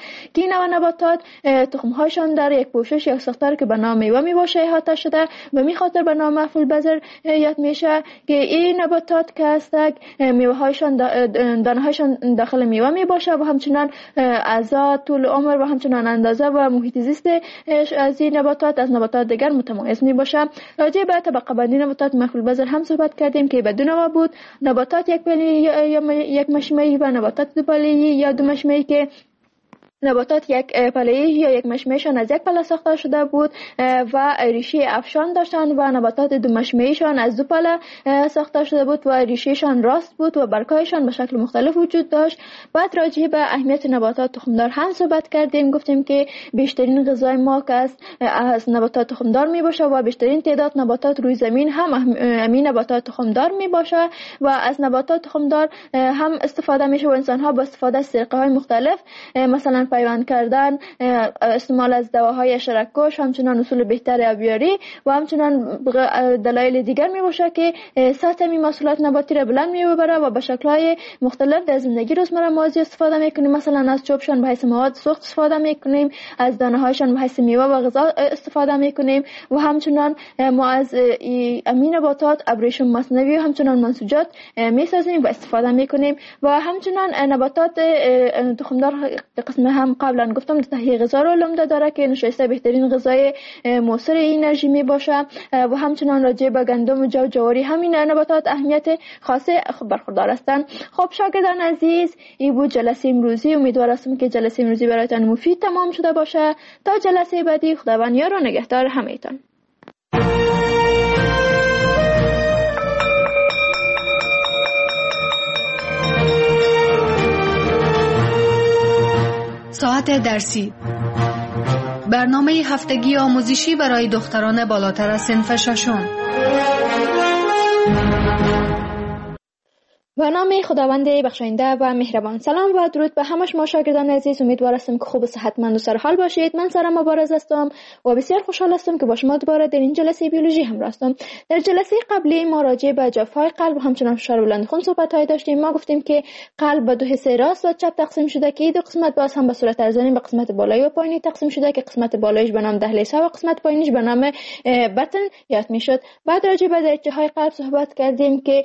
Speaker 3: که این نوع نباتات تخم‌هایشان در یک پوشش یا ساختار که به نام میوه میباشه احاطه شده و می خاطر به نام افول بذر یاد میشه که این نباتات که هستند میوه هایشان دانه هایشان داخل میوه میباشه و همچنان اعضا طول عمر و همچنان اندازه و محیط زیست از این نباتات از نباتات دیگر متمایز میباشه. راجع به طبقه بندی نباتات افول بذر هم صحبت کردیم که به دو نوع بود: نباتات یک پله یا یک مشمعی و نباتات دو پله یا دو مشمعی که نباتات یک پله‌ای یا یک مشمعیشان از یک پله ساخته شده بود و ریشه افشان داشتند و نباتات دو مشمعیشان از دو پله ساخته شده بود و ریشهشان راست بود و برگ‌هایشان به شکل مختلف وجود داشت. بعد راجع به اهمیت نباتات تخمدار هم صحبت کردیم، گفتیم که بیشترین غذای ما که از, از نباتات تخمدار می باشه و بیشترین تعداد نباتات روی زمین هم همین نباتات تخمدار می باشه و از نباتات تخمدار هم استفاده میشه و انسان ها با استفاده از طریقه های مختلف مثلا پیوند کردن، استعمال از دواهای حشره‌کش، همچنان اصول بهتر آبیاری و همچنان دلایل دیگر می باشه که سطح می محصولات نباتی را بلند می ببره و به شکل‌های مختلف در زندگی روزمره ما استفاده میکنیم. مثلا از چوبشان به حیث مواد سوخت استفاده میکنیم، از دانه‌هایشان به حیث میوه و غذا استفاده میکنیم و همچنان ما از امین نباتات ابریشم مصنوعی و همچنان منسوجات میسازیم و استفاده میکنیم و همچنان نباتات تخمدار قسم هم قبلا گفتم تهیه غذا رو عمده داره که نشایسته بهترین غذای موثر انرژی می باشه و همچنان راجع به گندم و جو جواری همین نباتات اهمیت خاصه برخوردار هستند. خب شاگردان عزیز، این بود جلسه امروزی. امیدوار هستم که جلسه امروزی برایتان مفید تمام شده باشه. تا جلسه بعدی، خداوند یار و نگهدار همه‌تان.
Speaker 2: ساعت درسی، برنامه هفتگی آموزشی برای دختران بالاتر از صنف ششم.
Speaker 3: و نام خداوند بخشاینده و مهربان. سلام و درود به همه شما شاگردان عزیز. امیدوار هستم که خوب و صحتمند و سرحال باشید. من سارا مبارز هستم و بسیار خوشحال هستم که با شما دوباره در این جلسه بیولوژی همراه هستم. در جلسه قبلی ما راجع به جفای قلب و همچنان فشار بلند خون صحبت داشتیم. ما گفتیم که قلب به دو حصه راست و چپ تقسیم شده که این دو قسمت باز هم به صورت ارزانی به قسمت بالایی و پایینی تقسیم شده که قسمت بالاییش به نام دهلیز و قسمت پایینیش به نام بطن یاد میشد. بعد راجع به دریچه‌های قلب صحبت کردیم که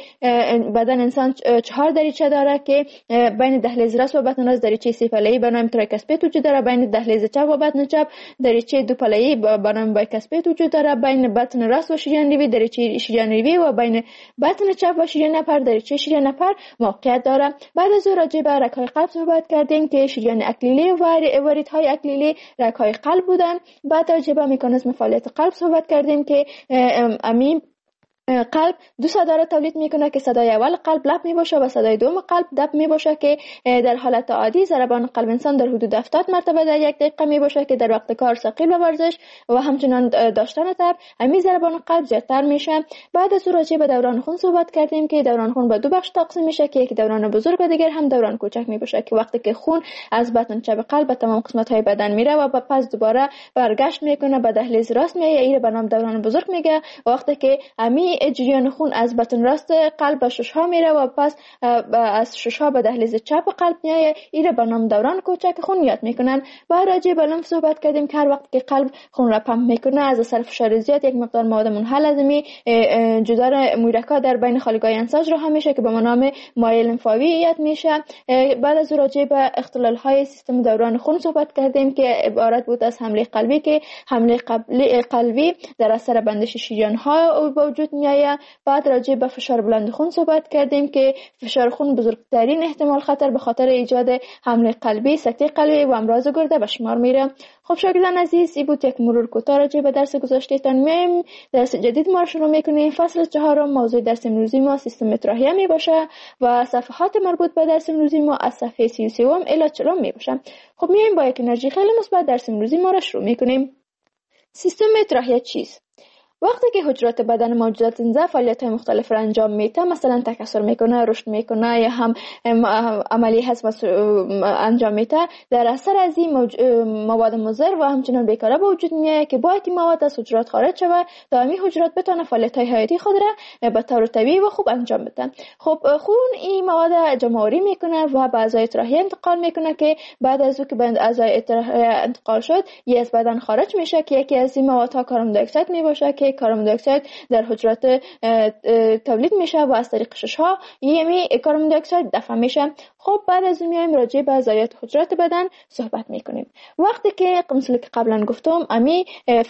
Speaker 3: بدن انسان چهار دریچه داره که بین دهلیز راست و بطن راست دریچه سه پله‌ای به نام تریکاسپید وجود داره، بین دهلیز چپ و بطن چپ دریچه دو پله‌ای به نام بایکاسپید وجود داره، بین بطن راست و شریان ریوی دریچه شریان ریوی و بین بطن چپ و شریان نپر دریچه شریان نپر موقعیت داره. بعد از راجع به رگ‌های قلب صحبت کردیم که شریان اکلیلی و وریدهای اکلیلی رگ‌های قلب بودن. بعد راجع به مکانیزم فعالیت قلب صحبت کردیم که امین قلب دو صدا را تولید میکنه که صدای اول قلب لب می باشه و صدای دوم قلب دب می باشه که در حالت عادی ضربان قلب انسان در حدود هفتاد مرتبه در یک دقیقه می باشه که در وقت کار ثقیل و ورزش و همچنان داشتن تب همین ضربان قلب زیادتر میشه. بعد از راجع به دوران خون صحبت کردیم که دوران خون به دو بخش تقسیم میشه که یک دوران بزرگ و دیگر هم دوران کوچک می باشه که وقتی که خون از بطن چپ قلب به تمام قسمت های بدن میره و پس دوباره برگشت میکنه به دهلیز راست میایه، این به نام دوران بزرگ میگه. وقتی که همین جریان خون از بطن راست قلب به ششها میره و پس از ششها به دهلیز چپ قلب میایه، این به نام دوران کوچک خون یاد میکنن. و راجع به لمف صحبت کردیم که هر وقت که قلب خون را پمپ میکنه از اثر فشار زیاد یک مقدار مواد منحل از می جدار محرکات در بین خالگاه انساج رو هم میشه که به نام مایع لمفاوی یاد میشه. بعد از راجع به اختلال های سیستم دوران خون صحبت کردیم که عبارت بود از حمله قلبی که حمله قلبی در اثر بندش شریان ها به وجود میایه. بعد راجع به فشار بلند خون صحبت کردیم که فشار خون بزرگترین احتمال خطر به خاطر ایجاد حمله قلبی، سکته قلبی و امراض گرده به شمار میره. خب شاگردان عزیز، این بود یک مرور کوتاه راجع به درس گذشته‌تان. میم درس جدید ما شروع میکنیم. فصل چهارم موضوع درس امروزی ما سیستم تراهیه می باشه و صفحات مربوط به درس امروزی ما از صفحه سی و سه الی چهل می باشه. خب میایم با یک انرژی خیلی مثبت درس امروزی ما را شروع میکنیم. سیستم تراهیه چیست؟ وقتی که حجرات بدن موجودات زنده فعالیت‌های مختلف را انجام میده، مثلا تکثر میکنه، رشد میکنه یا هم عملی هضم انجام میده، در اثر از این موج... مواد مضر و همچنان بیکاره به وجود میاد که باید این مواد از حجرات خارج شود تا همین حجرات بتونه فعالیت‌های حیاتی خود را به طور طبیعی و خوب انجام بدن. خب خون این مواد جمع‌آوری میکنه و به اعضای اطراحی انتقال میکنه که بعد از اینکه به اعضای اطراحی انتقال شد یه از بدن خارج میشه که یکی از این موادها کاربن دی اکساید میباشه که کاربن دی اکساید در حجرات تولید میشه و از طریق شش‌ها یعنی کاربن دی اکساید دفع میشه. خب بعد از این میایم راجع به ضایعات حجرات بدن صحبت میکنیم. وقتی که مثل که قبلا گفتم امی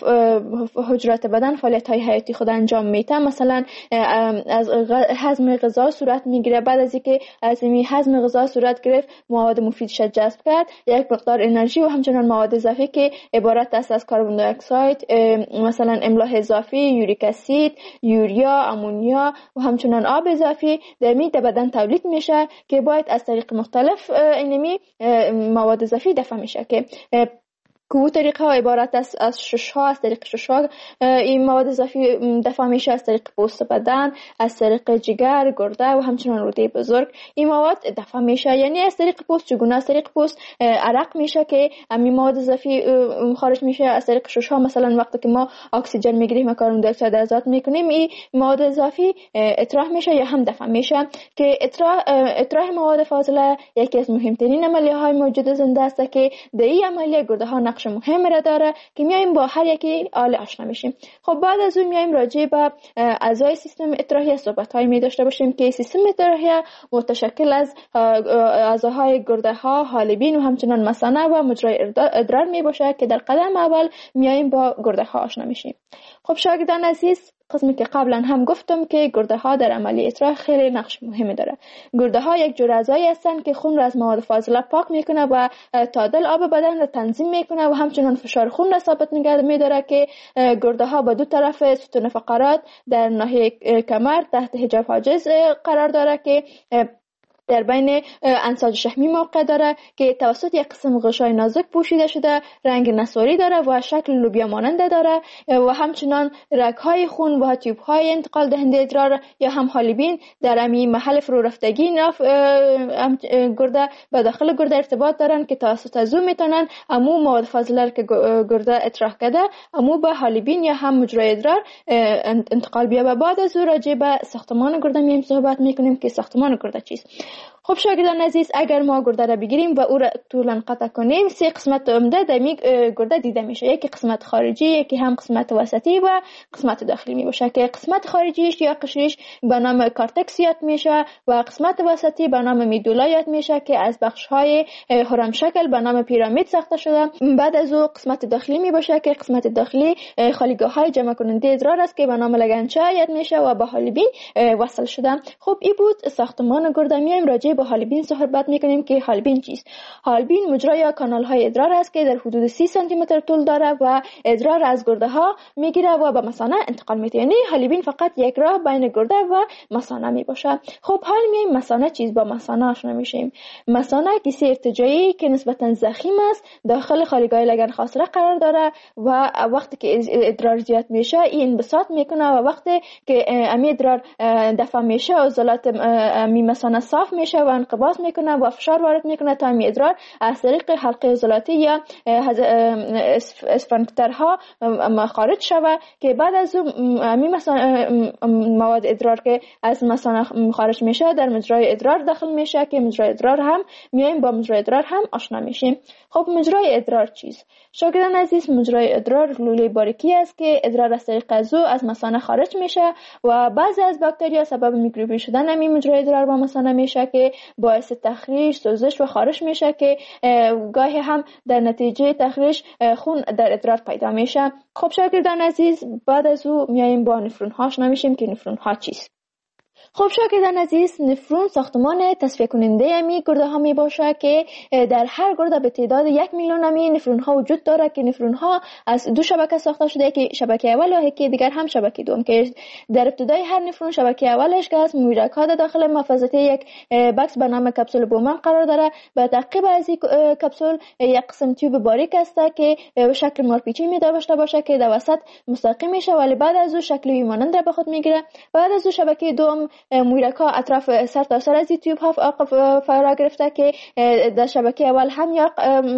Speaker 3: حجرات بدن فعالیت های حیاتی خود انجام میده، مثلا از هضم غذا صورت میگیره. بعد از اینکه از این هضم غذا صورت گرفت مواد مفیدش جذب کرد، یک مقدار انرژی و همچنان مواد اضافی که عبارت است از کاربن دی اکساید، مثلا املاح اضافی، یوریک اسید، یوریا، امونیا و همچنان آب اضافی در می بدن تولید میشه که باید از طریق مختلف اینمی مواد اضافی دفع میشه که که طریقه ها عبارت است از شش ها. از طریق شش ها این مواد اضافی دفع میشه از طریق پوست بدن، از طریق جگر، گرده و همچنان روده بزرگ این مواد دفع میشه. یعنی از طریق پوست چگونه؟ از طریق پوست عرق میشه که این مواد اضافی خارج میشه. از طریق شش ها مثلا وقتی که ما اکسیژن میگیریم و کاربن دی اکساید آزاد میکنیم، این مواد اضافی اطراح میشه یا هم دفع میشه که اطراح اطراح مواد فاضله یکی از مهمترین عملیه های موجود زنده است که در این عملیه گرده ها نقش مهم را داره که میایم با هر یکی آل آشنا میشیم. خب بعد از اون میایم راجع به اعضای سیستم اطراحیه صحبت های می داشته باشیم که سیستم اطراحیه متشکل از اعضاهای گرده ها، حالبین و همچنان مثانه و مجرای ادرار می باشه که در قدم اول میایم با گرده ها آشنا میشیم. خب شاگردان عزیز، قسمی که قبلا هم گفتم که گرده ها در عملی اطراح خیلی نقش مهمی داره. گرده ها یک جور اعضایی هستند که خون را از مواد فاضله پاک میکنه و تعادل آب بدن را تنظیم میکنه و همچنان فشار خون را ثابت نگه میداره که گرده ها به دو طرف ستون فقرات در ناحیه کمر تحت حجاب حاجز قرار داره که در بین انساج شحمی موقع داره که توسط یک قسم غشای نازک پوشیده شده، رنگ نسواری داره و شکل لوبیا ماننده داره و همچنان رگ‌های خون و تیوب‌های انتقال دهنده ادرار یا هم حالبین در همین محل فرو رفتگی ناف گرده به داخل گرده ارتباط دارن که توسط از اون میتونن امو مواد فاضله که گرده اطراح کرده امو به حالبین یا هم مجرای ادرار انتقال بیا. و بعد از اون راجع به ساختمان گرده میایم صحبت میکنیم که ساختمان گرده چیست. خب شاگردان عزیز، اگر ما گرده را بگیریم و او را طولا قطع کنیم، سه قسمت عمده در می گرده دیده میشه. یکی قسمت خارجی، یکی هم قسمت وسطی و قسمت داخلی می باشه که قسمت خارجیش یا قشرش به نام کارتکس یاد میشه و قسمت وسطی به نام میدولا یاد میشه که از بخش های هرم شکل به نام پیرامید ساخته شده. بعد از او قسمت داخلی می باشه که قسمت داخلی خالیگاه های جمع کننده ادرار است که به نام لگنچه یاد میشه و به حالبین وصل شده. خب این بود ساختمان گرده. میایم راجع به حالبین صحبت میکنیم که حالبین چیست. حالبین مجرا یا کانال های ادرار است که در حدود سی سانتی متر طول داره و ادرار از گرده ها میگیره و به مثانه انتقال میده. یعنی حالبین فقط یک راه بین گرده و مثانه میباشه. خب حال میایم مثانه چیز با مثانه آشنا میشیم. مثانه کیسه ارتجاعی که نسبتا ضخیم است داخل خالیگاه لگن خاصره قرار داره و وقتی که ادرار زیاد میشه این انبساط میکنه و وقتی که امی ادرار دفع میشه عضلات امی مثانه صاف میشه و انقباض میکنه و فشار وارد میکنه تا امی ادرار از طریق حلقه عضلاتی یا اسفنکترها خارج شوه که بعد از امی مثانه مواد ادرار که از مثانه خارج میشه در مجرای ادرار داخل میشه که مجرای ادرار هم میایم با مجرای ادرار هم آشنا میشیم. خب مجرای ادرار چیست؟ شاگردان عزیز، مجرای ادرار لوله باریکی است که ادرار از طریق از او از مثانه خارج میشه و بعضی از باکتریا سبب میکروبی شدن همین مجرای ادرار با مثانه میشه که باعث تخریش، سوزش و خارش میشه که گاهی هم در نتیجه تخریش خون در ادرار پیدا میشه. خب شاگردان عزیز، بعد از او میایم با نفرون هاش نمیشیم که نفرون ها چیست. خب شاگردان عزیز، نفرون ساختمان تصفیه کننده امی گرده ها می باشه که در هر گرده به تعداد یک میلیون امی نفرون ها وجود داره که نفرون ها از دو شبکه ساخته شده که شبکه اول و یکی دیگر هم شبکه دوم که در ابتدای هر نفرون شبکه اولش که از مویرک ها داخل محفظه یک بکس به نام کپسول بومن قرار داره. به تعقیب از این کپسول یک قسم تیوب باریک است که به شکل مارپیچی می داشته باشه که در وسط مستقیم میشه ولی بعد از او شکل مانند را به خود میگیره. بعد از او شبکه دوم مویرک ها اطراف سر تا سر از تیوب ها فرا گرفته که در شبکه اول هم یا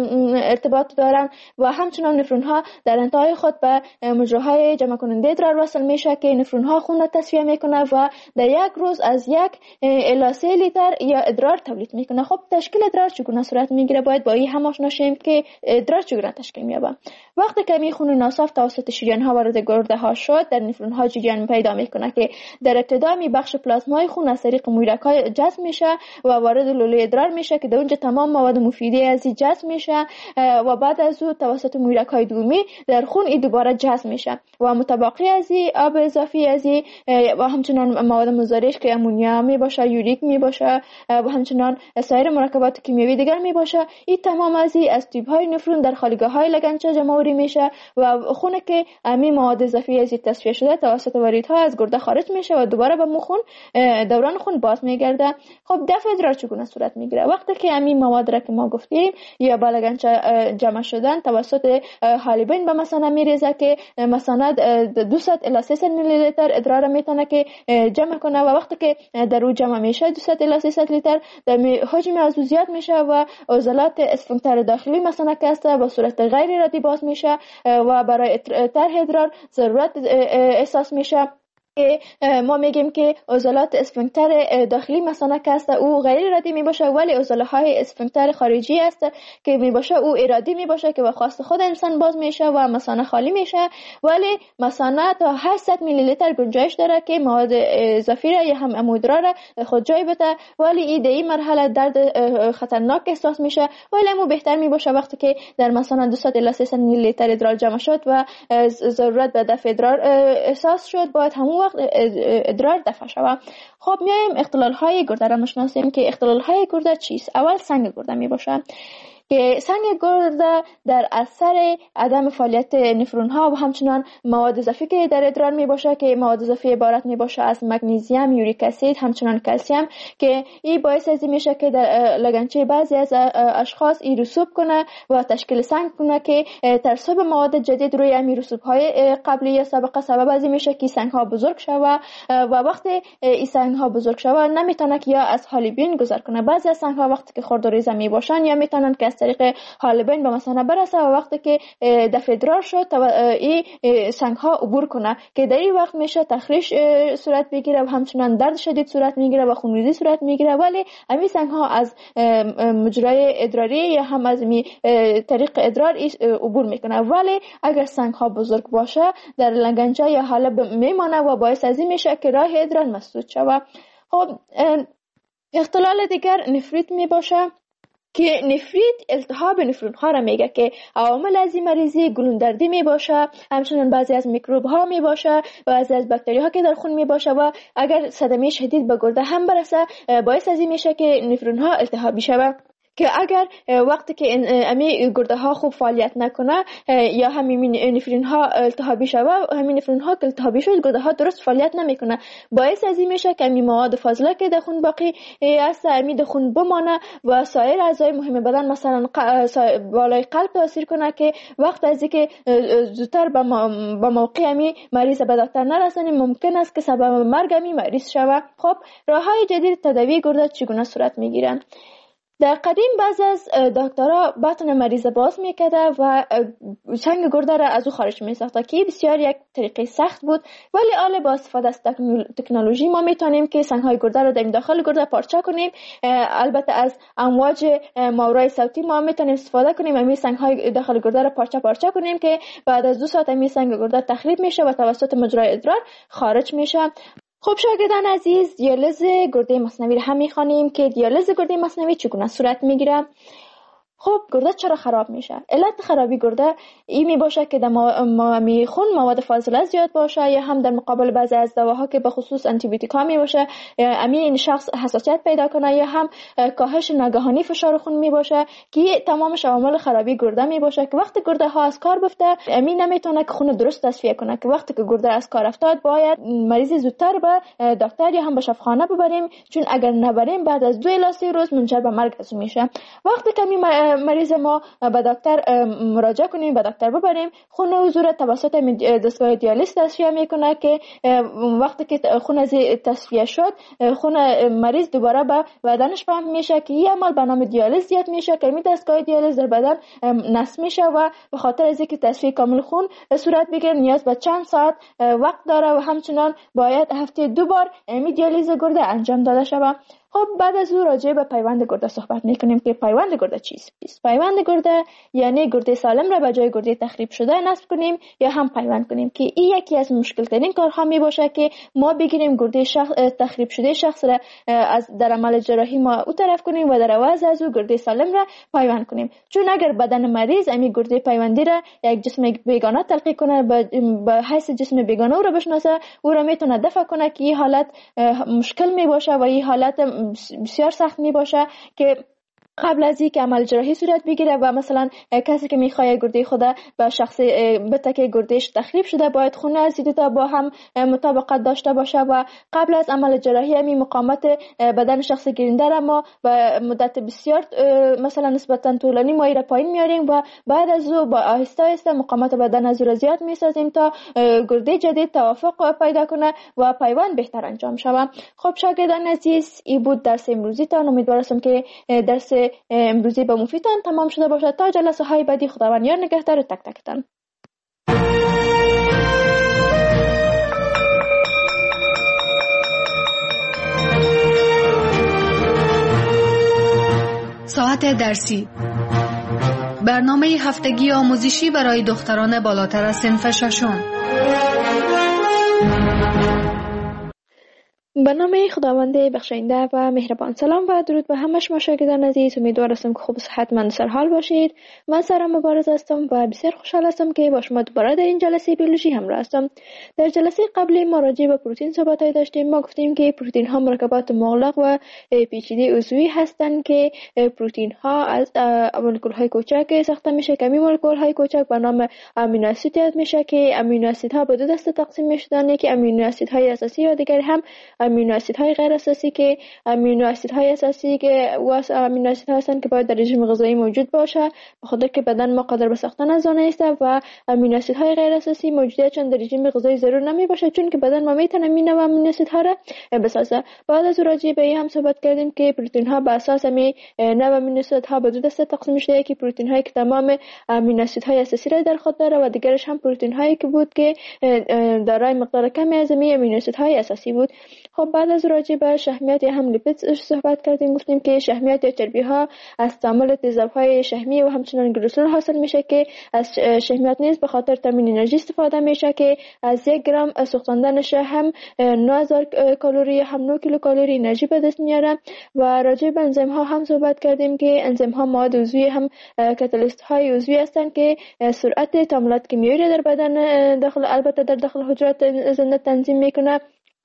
Speaker 3: ارتباط دارن و همچنان نفرون ها در انتهای خود به مجراهای جمع کننده ادرار وصل میشه که نفرون ها خون را تصفیه میکنه و در یک روز از یک الی سه لیتر یا ادرار تولید میکنه. خب تشکیل ادرار چگونه صورت میگیره؟ باید با این هم آشنا شیم که ادرار چگونه تشکیل مییابه. وقتی که می خون ناصاف توسط شریان ها وارد گرده ها شد در نفرون ها جریان پیدا میکنه که در ابتدا می بخش پلازمای خون از طریق مویرک های جذب میشه و وارد لوله ادرار میشه که در اونجا تمام مواد مفیده از این جذب میشه و بعد از او توسط مویرک های دومی در خون این دوباره جذب میشه و متبقی از این آب اضافی از این و همچنان مواد مضرش که امونیا می باشه، یوریک می باشه و همچنان سایر مرکبات کیمیایی دیگر می باشه، این تمام از این از تیوب های نفرون در خالیگاه های لگنچه جمع آوری میشه و خون که امی مواد اضافی از این تصفیه شده توسط واریدها از گرده خارج میشه و دوباره به مخون دوران خون باز میگرده. خب دفع ادرار چگونه صورت میگیره؟ وقتی که امی مواد را که ما گفتیم یا با لگنچه جمع شدن توسط حالبین به مثانه میریزه که مثانه دویست الی سیصد میلی لیتر ادرار میتونه که جمع کنه و وقتی که در او جمع میشه دویست الی سیصد لیتر در حجم از او زیاد میشه و عضلات اسفنکتر داخلی مثانه که است با صورت غیر ارادی باز میشه و برای طرح ادرار ضرورت احساس میشه که ما میگیم که عضلات اسفنکتر داخلی مثانه که است او غیر ارادی می باشه ولی عضله های اسفنکتر خارجی است که می باشه او ارادی می باشه که به خواست خود انسان باز میشه و مثانه خالی میشه ولی مثانه تا هشتصد میلی لیتر گنجایش داره که مواد اضافی را یا هم امودرا را خود جای بده ولی این در این مرحله درد خطرناک احساس میشه ولی امو بهتر می باشه وقتی که در مثانه دویست الی سیصد میلی لیتر ادرار جمع شد و ضرورت به دفع ادرار احساس شد باید همون وقت ادرار دفع شود. خب میایم اختلال های گرده را مشناسیم که اختلال های گرده چیست؟ اول سنگ گرده می باشه که سنگ گرده در اثر عدم فعالیت نفرون ها و همچنان مواد اضافی که در ادرار می باشه که مواد اضافی عبارت می باشه از مگنیزیم، یوریک اسید، همچنان کلسیم که این باعث از این میشه که در لگنچه بعضی از اشخاص این رسوب کنه و تشکیل سنگ کنه که ترسب مواد جدید روی این رسوب های قبلی یا سابقه سبب از این میشه که سنگ ها بزرگ شوه و وقتی این سنگ ها بزرگ شوه نمیتونه که یا از حالبین گذر کنه. بعضی از سنگ ها وقتی که خرد و ریزه می باشن یا میتونن که از طریق حالبین به مثانه برسه و وقتی که دفع ادرار شد این سنگ ها عبور کنه که در این وقت میشه تخریش صورت بگیره و همچنان درد شدید صورت میگیره و خونریزی صورت میگیره ولی همین سنگ ها از مجرای ادراری یا هم از می طریق ادرار عبور میکنه ولی اگر سنگ ها بزرگ باشه در لگنچه یا حالب میمانه و باعث از این میشه که راه ادرار مسدود شود. خب اختلال دیگر نفریت می باشه که نفریت التهاب نفرون ها را میگه که عوامل از این مریضی گلوندردی می باشه، همچنان بعضی از میکروب ها می باشه و بعضی از باکتری ها که در خون می باشه و اگر صدمه شدید به گرده هم برسه باعث از این میشه که نفرون ها التهابی شود که اگر وقتی که امی گرده ها خوب فعالیت نکنه یا همین نفرون ها التهابی شود همین نفرون ها که التهابی شد گرده ها درست فعالیت نمیکنه باعث از این میشه که امی مواد فاضله که در خون باقی است امی در خون بمانه و سایر اعضای مهم بدن مثلا بالای قلب تاثیر کنه که وقت از اینکه زودتر به موقع امی مریض به دکتر نرسونه ممکن است که سبب مرگ امی مریض شود. خب راه های جدید تداوی گرده چگونه صورت میگیرن؟ در قدیم بعض از دکترها بطن مریض باز میکرده و سنگ گرده را از او خارج میساخته که بسیار یک طریقه سخت بود ولی حالا با استفاده از تکنولوژی ما میتونیم که سنگ های گرده را در داخل گرده پارچه کنیم. البته از امواج ماورای صوتی ما میتونیم استفاده کنیم همین سنگ های داخل گرده را پارچه پارچه کنیم که بعد از دو ساعت همین سنگ گرده تخریب میشه و توسط مجرای ادرار خارج میشه. خب شاگردان عزیز دیالیز گرده مصنوی را هم میخوانیم که دیالیز گرده مصنوی چگونه صورت میگیره. خب گرده چرا خراب میشه؟ علت خرابی گرده این می باشه که در می خون مواد فاضله زیاد باشه، یا هم در مقابل بعضی از دواها که به خصوص آنتی بیوتیک ها می باشه امی این شخص حساسیت پیدا کنه، یا هم کاهش ناگهانی فشار خون می باشه که تمامش عوامل خرابی گرده می باشه که وقتی گرده ها از کار بفته امی نمیتونه که خون درست تصفیه کنه، که وقتی که گرده از کار افتاد باید مریض زودتر به دکتر یا هم به شفاخانه ببریم، چون اگر نبریم بعد از دو الی سه روز منجر به مرگ میشه. وقتی که مریض ما به دکتر مراجعه کنیم، به دکتر ببریم، خون او زور توسط دستگاه دیالیز تصفیه میکنه که وقتی که خون از تصفیه شد خون مریض دوباره به بدنش پمپ میشه که این عمل به نام دیالیز زیاد میشه که این دستگاه دیالیز در بدن نصب میشه و به خاطر از اینکه تصفیه کامل خون صورت بگیره نیاز به چند ساعت وقت داره و همچنان باید هفته دو بار این دیالیز گرده انجام داده شود. خب بعد از او راجع به پیوند گرده صحبت میکنیم که پیوند گرده چیست؟ پیوند گرده یعنی گرده سالم را به جای گرده تخریب شده نصب کنیم یا هم پیوند کنیم، که این یکی از مشکل ترین کارها می باشه که ما بگیریم گرده شخص تخریب شده شخص را از در عمل جراحی ما او طرف کنیم و در عوض از او گرده سالم را پیوند کنیم، چون اگر بدن مریض امی گرده پیوندی را یک جسم بیگانه تلقی کنه، به حیث جسم بیگانه او را بشناسه، او را میتونه دفع کنه که این حالت مشکل می باشه و این حالت بسیار سخت می باشه که قبل از اینکه عمل جراحی صورت بگیره و مثلا کسی که میخواد گرده خود به شخص بته که گردهش تخریب شده باید خون از دو تا با هم مطابقت داشته باشه و قبل از عمل جراحی همین مقاومت بدن شخص گیرنده را ما و مدت بسیار مثلا نسبتا طولانی ما را پایین میاریم و بعد از او با آهسته آهسته مقاومت بدن از او زیاد میسازیم تا گرده جدید توافق پیدا کنه و پیوند بهتر انجام شود. خب شاگردان عزیز، این بود درس امروزی تان. امیدوارم که درس امروزی به مفیدتان تمام شده باشد. تا جلسه های بعدی خداوند یار نگهدار تک تکتان.
Speaker 2: ساعت درسی، برنامه هفتگی آموزشی برای دختران بالاتر از صنف ششم.
Speaker 3: به نام خداوند بخشاینده و مهربان. سلام و درود به همه شما شاگردان عزیز. امیدوارم که خوب و صحتمند سرحال باشید. من سارا مبارز هستم و بسیار خوشحال هستم که با شما دوباره در این جلسه بیولوژی همراه هستم. در جلسه قبلی ما راجع به پروتئین صحبت داشتیم. ما گفتیم که پروتئین ها مرکبات مغلق و پیچیده عضوی هستند که پروتئین ها از مولکول های کوچک ساخته میشه که این مولکول های کوچک به نام امینو اسید یاد میشه که امینو اسید ها به دو دسته تقسیم میشدن، یکی امینو اسید های اساسی و دیگری هم امینو اسیدهای غیر اساسی که امینو اسیدهای اساسی که واسه امینو اسیدها هستند که باید در رژیم غذایی موجود باشه به خاطر که بدن ما قادر به ساختن از آن است، و امینو اسیدهای غیر اساسی موجودیتشان در رژیم غذایی ضرور نمی باشه چون که بدن ما میتونه امینو و امینو اسیدها را بسازه. بعد از راجع به این هم صحبت کردیم که پروتئین ها به اساس می نو امینو اسیدها به دو دسته تقسیم شده، یکی پروتئین هایی که تمام امینو اسیدهای اساسی را در خود داره و دیگرش هم پروتئین هایی که بود که دارای مقدار کمی از امینو اسیدهای اساسی بود. خب بعد از راجع به شحمیات یا هم لیپید صحبت کردیم. گفتیم که شحمیات یا چربی ها از تعامل تیزاب های شحمی و همچنان گلوسول حاصل میشه که از شحمیات نیز به خاطر تامین انرژی استفاده میشه که از یک گرم سوختاندنش هم نه هزار کالری هم نه کیلو کالری انرژی به دست میاره. و راجع به انزیم ها هم صحبت کردیم که انزیم ها مواد عضوی هم کاتالیست های عضوی هستند که سرعت تعاملات کیمیایی در بدن داخل البته در داخل حجرات زنده تنظیم میکنه.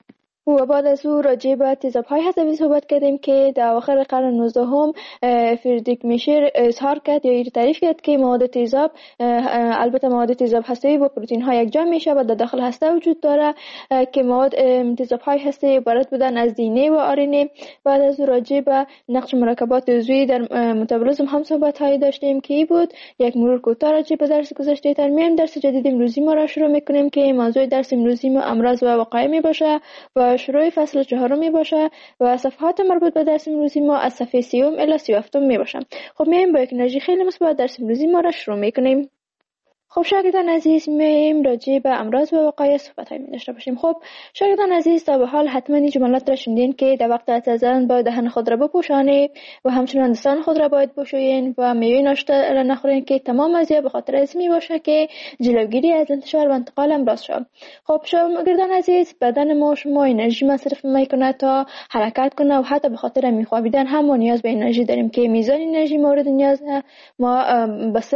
Speaker 3: و بعد از او راجع به تیزاب‌های هضوی صحبت کردیم که در اواخر قرن نوزدهم فریدریک میشر اظهار کرد یا تعریف کرد که مواد تیزاب البته مواد تیزاب هسته‌ای با پروتئین‌ها یکجا میشه و در داخل هسته وجود داره که مواد تیزاب‌های هسته‌ای عبارت بودن از دی ان ای و آر ان ای. بعد از او راجع به نقش مرکبات عضوی در متابولیسم هم صحبت‌هایی داشتیم که بود یک مرور کوتاه راجع به درس گذشته. در میان درس جدید امروزی ما را شروع می‌کنیم که موضوع درس امروزی ما امراض و وقایع میباشه و شروع فصل چهارم می باشه و صفحات مربوط به درس امروزی ما از صفحه سیوم الی سی و هفتم می باشه. خب میایم با یک انرژی خیلی مثبت درس امروزی ما را شروع میکنیم. خب شاگردان عزیز، میایم راجع به امراض و وقایع صحبت می داشته باشیم. خب شاگردان عزیز، تا به حال حتما این جملات را شنیدین که در وقت عطر زدن باید دهن خود را بپوشانید و همچنین دستان خود را باید بشویین و میوه ناشتا را نخورین که تمام ازیا به خاطر از می باشه که جلوگیری از انتشار و انتقال امراض شود. خب شاگردان عزیز، بدن ما شما انرژی مصرف میکنه تا حرکت کنه و حتی به خاطر میخوابیدن هم ما نیاز به انرژی داریم که میزان انرژی مورد نیاز ما بس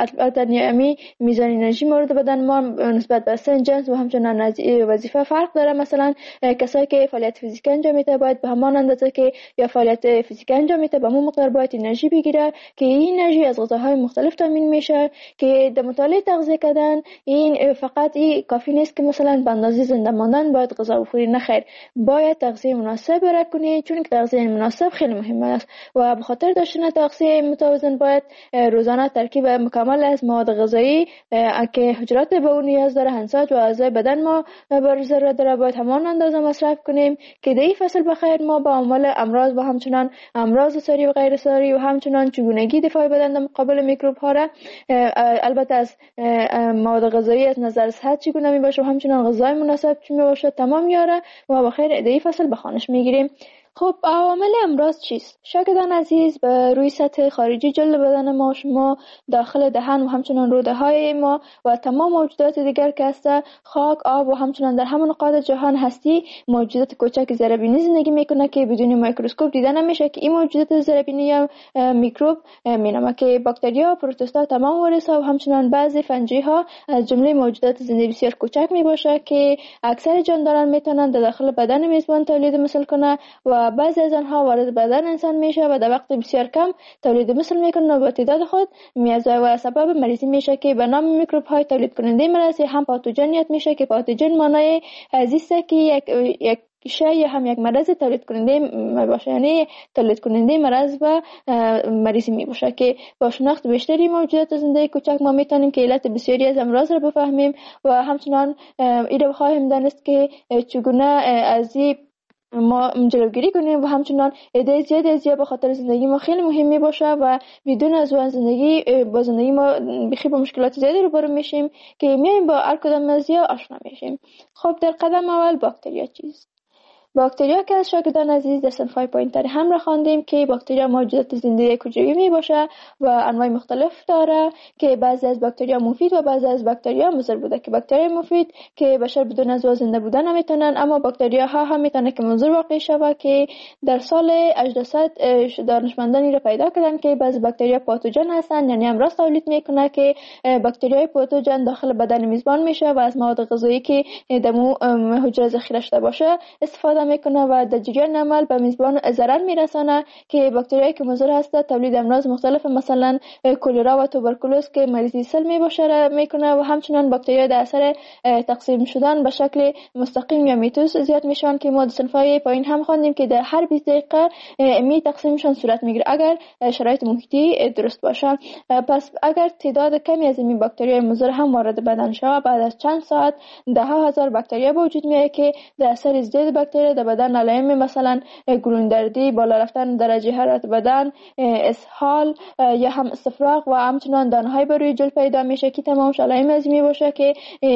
Speaker 3: البته میزان انرژی مورد بدن ما نسبت به سن، جنس و همچنان وظیفه فرق داره. مثلا کسایی که فعالیت فیزیکی انجام میده باید به همان اندازه که یا فعالیت فیزیکی انجام میده به همون مقدار باید انرژی بگیره که این انرژی از غذاهای مختلف تامین میشه که در مطالعه تغذیه کردن این فقط این کافی نیست که مثلا به اندازه زنده ماندن باید غذا بخوری. نه خیر، باید تغذیه مناسب را کنی، چون که تغذیه مناسب خیلی مهمه است و به خاطر داشتن تغذیه متوازن باید روزانه ترکیب مکمل از مواد غذایی که حجرات به اون نیاز داره، انساج و اعضای بدن ما بر ضرورت داره باید همان اندازه مصرف کنیم که در این فصل بخیر ما با عوامل امراض و همچنان امراض ساری و غیر ساری و همچنان چگونگی دفاع بدن در مقابل میکروب ها را، البته از مواد غذایی از نظر صحت چگونه می باشه و همچنان غذای مناسب چی می باشه تمام یاره و بخیر در این فصل بخوانش میگیریم. خب عوامل امراض چیست؟ شاگردان عزیز، به روی سطح خارجی جلد بدن ما شما داخل دهن و همچنان روده های ما و تمام موجودات دیگر که هست خاک، آب و همچنان در همه نقاط جهان هستی موجودات کوچک زیربینی زندگی میکنه که بدون میکروسکوپ دیده نمیشه که این موجودات زیربینی یا میکروب مینامه که باکتریا، پروتوستا، تمام ویروس‌ها و همچنان بعضی فنجی ها از جمله موجودات زنده بسیار کوچک میباشه که اکثر جانداران میتونن در داخل بدن میزبان تولید مثل کنه و بعضی از آنها وارد بدن انسان میشه و در وقت بسیار کم تولید مثل میکنه و با تعداد خود میازه و سبب مریضی میشه که به نام میکروب های تولید کننده مرض هم پاتوژنیت میشه که پاتوژن معنای عزیزه که یک یک شی یا هم یک مرض تولید کننده باشه، یعنی تولید کننده مرض و مریضی می باشه که با شناخت بیشتری موجودات زنده کوچک ما میتونیم که علت بسیاری از امراض را بفهمیم و همچنان این رو بخواهیم دانست که چگونه از این ما جلوگیری کنیم و همچنان ایده زیاد از زیاد به خاطر زندگی ما خیلی مهمی باشه و بدون از اون زندگی با زندگی ما بخی با مشکلات زیادی روبرو میشیم که میایم با هر کدام از زیاد آشنا میشیم. خب در قدم اول باکتریا چیست؟ باکتریا که از شاگردان عزیز در صنف‌های پایین‌تر هم را خواندیم که باکتریا موجودات زنده کجویی می باشه و انواع مختلف داره که بعضی از باکتریا مفید و بعضی از باکتریا مضر بوده که باکتریا مفید که بشر بدون از زنده بودن نمیتونن، اما باکتریا ها هم میتونه که مضر واقع شوه که در سال هجده دانشمندانی را پیدا کردن که بعضی باکتریا پاتوژن هستن، یعنی امراض تولید میکنه که باکتریای پاتوژن داخل بدن میزبان میشه و از مواد غذایی که دمو حجره ذخیره شده باشه استفاده میکنه و در جریان عمل به میزبان ضرر میرسانه که باکتریایی که مضر هست تولید امراض مختلف مثلا کلرا و توبرکولوز که مریضی سل میباشه میکنه و همچنان باکتریا در اثر تقسیم شدن به شکل مستقیم یا میتوز زیاد میشن که ما در صنف‌های پایین هم خواندیم که در هر بیست دقیقه می تقسیمشون صورت میگیره اگر شرایط محیطی درست باشه. پس اگر تعداد کمی از این باکتریای مضر هم وارد بدن شود بعد از چند ساعت ده ها هزار باکتریا به وجود میاد که در اثر ازدیاد باکتریا در بدن علائم مثلا گلوندردی، بالا رفتن درجه حرارت بدن، اسهال یا هم استفراغ و همچنان دانه‌های بر روی جلد پیدا میشه که تمامش علائم از می باشه که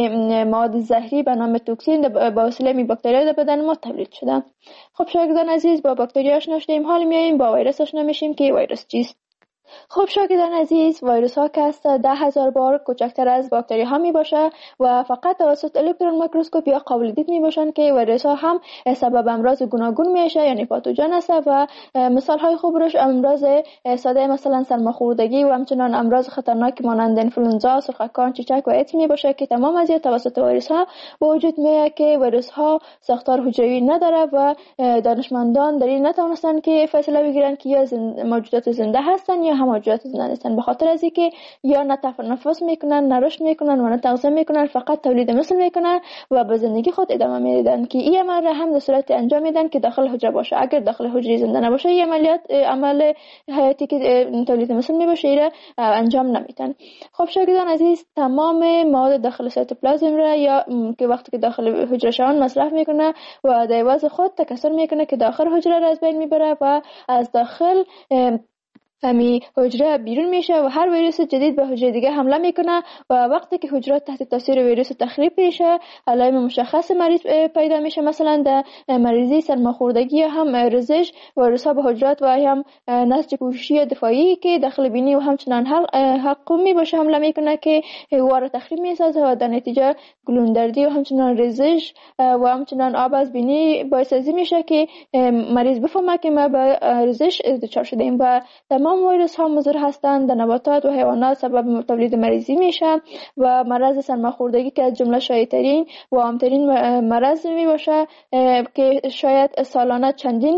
Speaker 3: مواد زهری به نام توکسین به واسطه می باکتریا در بدن ما تولید شده. خب شاگردان عزیز، با باکتریا آشنا شدیم، حالا میایم با ویروس آشنا میشیم که ویروس چیست. خب شاگردان عزیز، ویروس ها که است ده هزار بار کوچکتر از باکتری ها می باشه و فقط توسط الکترون میکروسکوپ یا قابل دید می باشن که ویروس ها هم سبب امراض گوناگون میشه، یعنی پاتوژن است و مثال های خوب روش امراض ساده مثلا سرماخوردگی و همچنان امراض خطرناک مانند انفلوئنزا، سرخکان، چیچک و ایدز می باشه که تمام از توسط ویروس ها به وجود میاد که ویروس ها ساختار حجروی نداره و دانشمندان در این نتونستن که فیصله بگیرن که یا موجودات زنده هستن یا هم موجودات زنده هستن، به خاطر از اینکه یا نه تنفس میکنن، نه رشد میکنن و نه تغذیه میکنن، فقط تولید مثل میکنن و به زندگی خود ادامه میدن که این عمل را هم در صورت انجام میدن که داخل حجره باشه. اگر داخل حجره زنده نباشه این عملیات عمل حیاتی که تولید مثل میباشه ایره انجام نمیدن. خب شاگردان عزیز، تمام مواد داخل سایتوپلازم را یا که وقتی که داخل حجره شوند مصرف میکنه و در عوض خود تکثر میکنه که داخل حجره را از بین میبره و از داخل همی حجره بیرون میشه و هر ویروس جدید به حجره دیگه حمله میکنه و وقتی که حجره تحت تاثیر ویروس تخریب میشه علائم مشخص مریض پیدا میشه. مثلا در مریضی سرماخوردگی هم رزش ویروس ها به حجرات و هم نسج پوششی دفاعی که داخل بینی و همچنان حقومی باشه حمله میکنه که هوا را تخریب میسازه و در نتیجه گلوندردی و همچنان رزش و همچنان آب از بینی باعث ازی میشه که مریض بفهمه که ما به رزش دچار شدیم. و تمام ویروس ها مضر هستند، در نباتات و حیوانات سبب تولید مریضی میشه و مرض سرماخوردگی که از جمله شایع‌ترین و عام‌ترین مرض می باشه که شاید سالانه چندین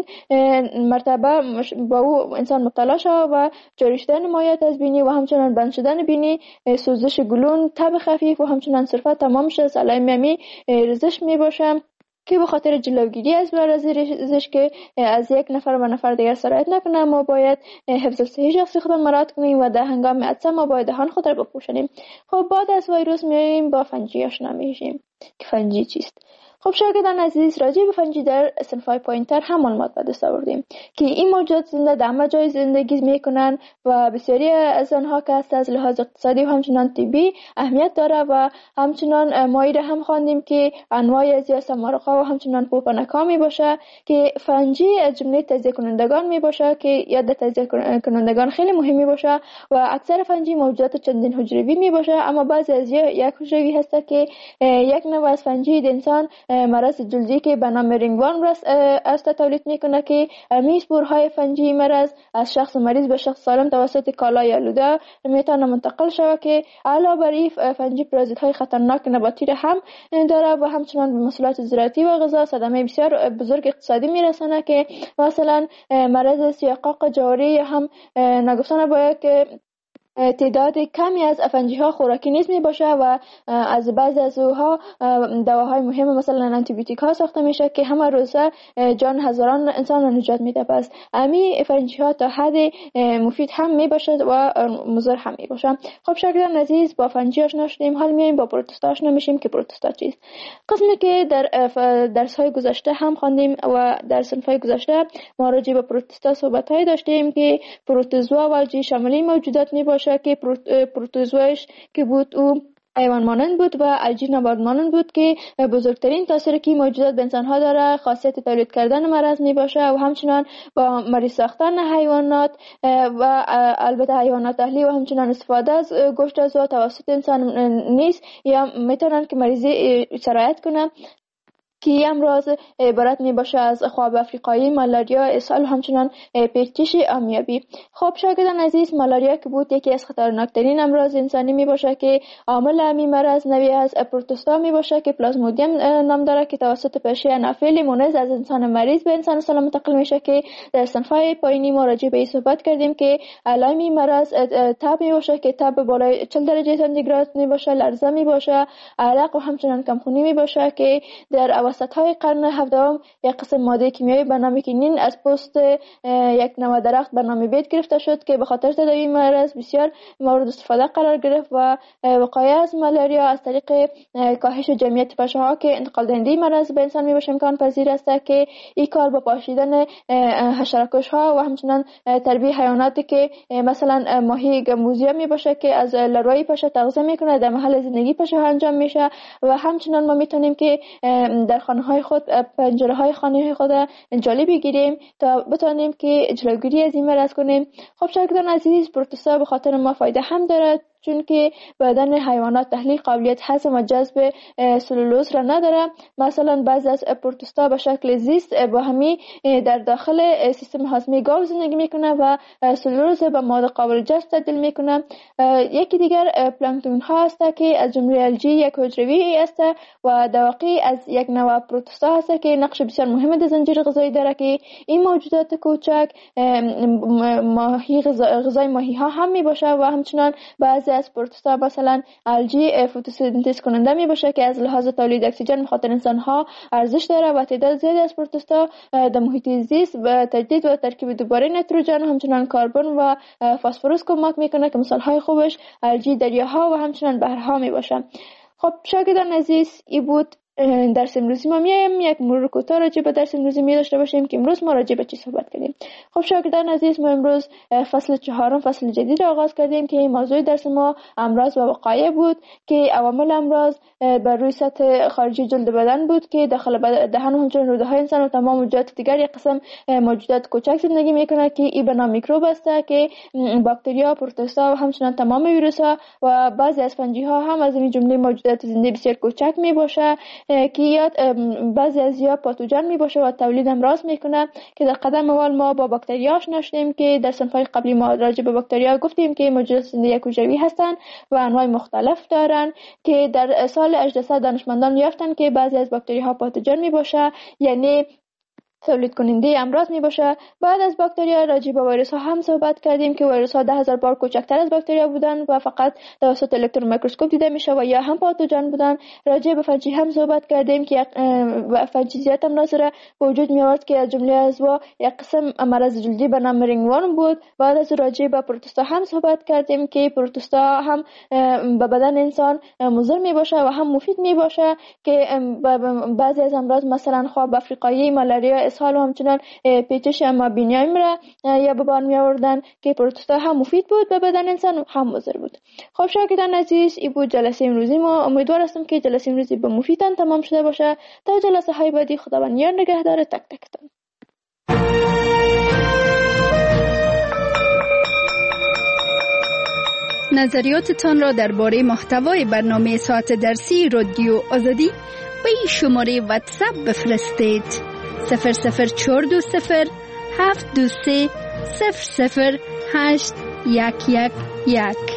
Speaker 3: مرتبه با او انسان مبتلا شود و جاری شدن مایعات از بینی و همچنان بند شدن بینی، سوزش گلون، تب خفیف و همچنان صرفا تمامش از علائم رزش می باشه که به خاطر جلوگیری از مرض رزش که از یک نفر به نفر دیگر سرایت نکنه ما باید حفظ صحی شخصی خود مراعات کنیم و در هنگام عطسه ما باید دهان خود را بپوشانیم. خب بعد از ویروس میایم با فنجی آشنا میشیم که فنجی چیست. خب شاگردان عزیز، راجع به فنجی در صنف‌های پایین‌تر هم معلومات به دست آوردیم که این موجودات زنده در همه جای زندگی میکنن و بسیاری از آنها که از لحاظ اقتصادی و همچنان طبی اهمیت داره و همچنان مایره هم خواندیم که انواعی از یا سمارق‌ها و همچنان پوپنک‌ها می باشه که فنجی از جمله تجزیه کنندگان می باشه که یا در تجزیه کنندگان خیلی مهمی باشه و اکثر فنجی موجودات چندین حجروی می باشه، اما بعضی از یک حجروی هست که یک نوع از فنجی د انسان مرض جلدی که به نام رینگورم است تولید میکنه که می اسپورهای فنجی مرض از شخص مریض به شخص سالم توسط کالای آلوده میتونه منتقل شود که علاوه بر این فنجی پارازیت‌های خطرناک نباتی را هم داره و همچنان به محصولات زراعتی و غذا صدمه بسیار بزرگ اقتصادی میرسونه که مثلا مرض سیاقاق جواری هم نگفتن باید که تعداد کمی از فنجی ها خوراکی نیز می باشه و از بعضی از اوها دواهای مهم مثلا آنتی بیوتیک ها ساخته میشه که همه روزه جان هزاران انسان را نجات میده. پس امی فنجی ها تا حد مفید هم می باشه و مضر هم می باشه. خب شاگردان عزیز، با فنجی آشنا شدیم، حال میایم با پروتوستا آشنا میشیم که پروتوستا چیست. قسمی که در درس های گذشته هم خواندیم و در صنف های گذشته ما راجع به پروتوستا صحبت های داشتیم که پروتوزوا و الژی شامل موجودات می باشه که پروتوزوایش که بود او حیوان مانند بود و الژی نبات مانند بود که بزرگترین تاثیر که موجودات به انسان ها داره خاصیت تولید کردن مرض می باشه و همچنان با مریض ساختن حیوانات و البته حیوانات اهلی و همچنان استفاده از گوشت از توسط انسان نیست یا میتونن که مریضی سرایت کنه که امراض عبارت می باشه از خواب افریقایی، مالاریا، اسهال و همچنان پیچش آمیابی. خب شاگردان عزیز، مالاریا که بود یکی از خطرناکترین امراض انسانی می باشه که عامل همین مرض نوعی از پروتوستا می باشه که پلازمودیم نام داره که توسط پشه انافیل مونز از انسان مریض به انسان سالم منتقل میشه که در صنف‌های پایینی ما راجع به این صحبت کردیم که علائم این مرض تب می باشه که تب بالای چهل درجه سانتیگراد می باشه، لرزه می باشه، عرق و همچنان کمخونی می باشه که در وسط‌های قرن هفدهم یک قسم ماده کیمیایی به نام کینین از پوست یک نوع درخت به نام بید گرفته شد که به خاطر تداوی مرض بسیار مورد استفاده قرار گرفت و وقایع از مالاریا از طریق کاهش جمعیت پشه‌ها که انتقال دهنده مرض به انسان میباشه امکان پذیر است که این کار با پاشیدن حشره‌کش‌ها و همچنان تربیت حیواناتی که مثلا ماهی گموزیا میباشه که از لاروی پشه تغذیه میکنه در محل زندگی پشه انجام میشه و همچنان ما میتونیم که در خانه های خود پنجره های خانه های خود جالی بگیریم تا بتونیم که جلوگیری از این مرض کنیم. خب شاگردان عزیز، پروتوستا به خاطر ما فایده هم داره چون که بدن حیوانات تحلیل قابلیت هضم و جذب سلولوز را نداره. مثلا بعضی از پروتوستا به شکل زیست با همی در داخل سیستم هاضمه گاو زندگی میکنه و سلولوز به مواد قابل جذب تبدیل میکنه. یکی دیگر پلانکتون ها هست که از جمله الژی یک حجروی است و در واقع از یک نوع پروتوستا هست که نقش بسیار مهم در زنجیره غذایی داره که این موجودات کوچک ماهی غذای ماهی ها هم می باشه و همچنان بعضی از پروتوستا مثلا الژی فتوسنتز کننده می باشه که از لحاظ تولید اکسیژن به خاطر انسان ها ارزش داره و تعداد زیادی از پروتوستا در محیط زیست و تجدید و ترکیب دوباره نیتروژن و همچنان کربن و فسفرس کمک میکنه که مثال های خوبش الژی دریاها و همچنان بحرها می باشه. خب شاگردان عزیز، این بود درس امروزی ما میایم یک مرور کوتاه راجع به درس امروزی می داشته باشیم که امروز ما راجع به چی صحبت کردیم. خب شاگردان عزیز، ما امروز فصل چهارم، فصل جدید آغاز کردیم که موضوع درس ما امراض و وقایع بود که عوامل امراض بر روی سطح خارجی جلد بدن بود که داخل دهن و همچنین روده های انسان و تمام موجودات دیگر یک قسم موجودات کوچک زندگی میکنه که این به نام میکروب است که باکتریا، پروتوزوا و همچنین تمام ویروس ها و بعضی از فنجی ها هم از این جمله موجودات زنده بسیار کوچک می باشه که یاد بعضی از یا پاتوژن می باشه و تولید امراض میکنه که در قدم اول ما با باکتریا آشنا شدیم که در صنف‌های قبلی ما راجع به باکتریا گفتیم که موجودات زنده کوچوی هستند و انواع مختلف دارن که در سال هجده صد دانشمندان یافتن که بعضی از باکتری ها پاتوژن می باشه، یعنی تولید کننده امراض می باشه. بعد از باکتریا راجع به ویروس ها هم صحبت کردیم که ویروس ها ده هزار بار کوچکتر از باکتریا بودن و فقط توسط الکترون میکروسکوپ دیده میشه و یا هم پاتوژن بودن. راجع به فنجی هم صحبت کردیم که فنجی زیاد امراض را به وجود می آورد که از جمله از وا یک قسم مرض جلدی به نام رینگورم بود. بعد از راجع به پروتوزوا هم صحبت کردیم که پروتوزوا هم به بدن انسان مضر می باشه و هم مفید می باشه که بعضی از امراض مثلا خواب افریقایی، مالاریا، اسهال و همچنان پیچش مابینی را یا به بار می آوردن که پروتوزوا هم مفید بود به بدن انسان و هم مضر بود. خب شاگردان عزیز، این بود جلسه امروزی ما. امیدوار هستم که جلسه امروزی به مفیدتان تمام شده باشه. تا جلسه های بعدی خداوند یار نگهدار تک تکتان.
Speaker 2: نظریاتتان را درباره محتوای برنامه ساعت درسی رادیو آزادی به این شماره واتساپ بفرستید: صفر صفر چهار دو صفر هفت دو سه صفر صفر هشت یک یک یک.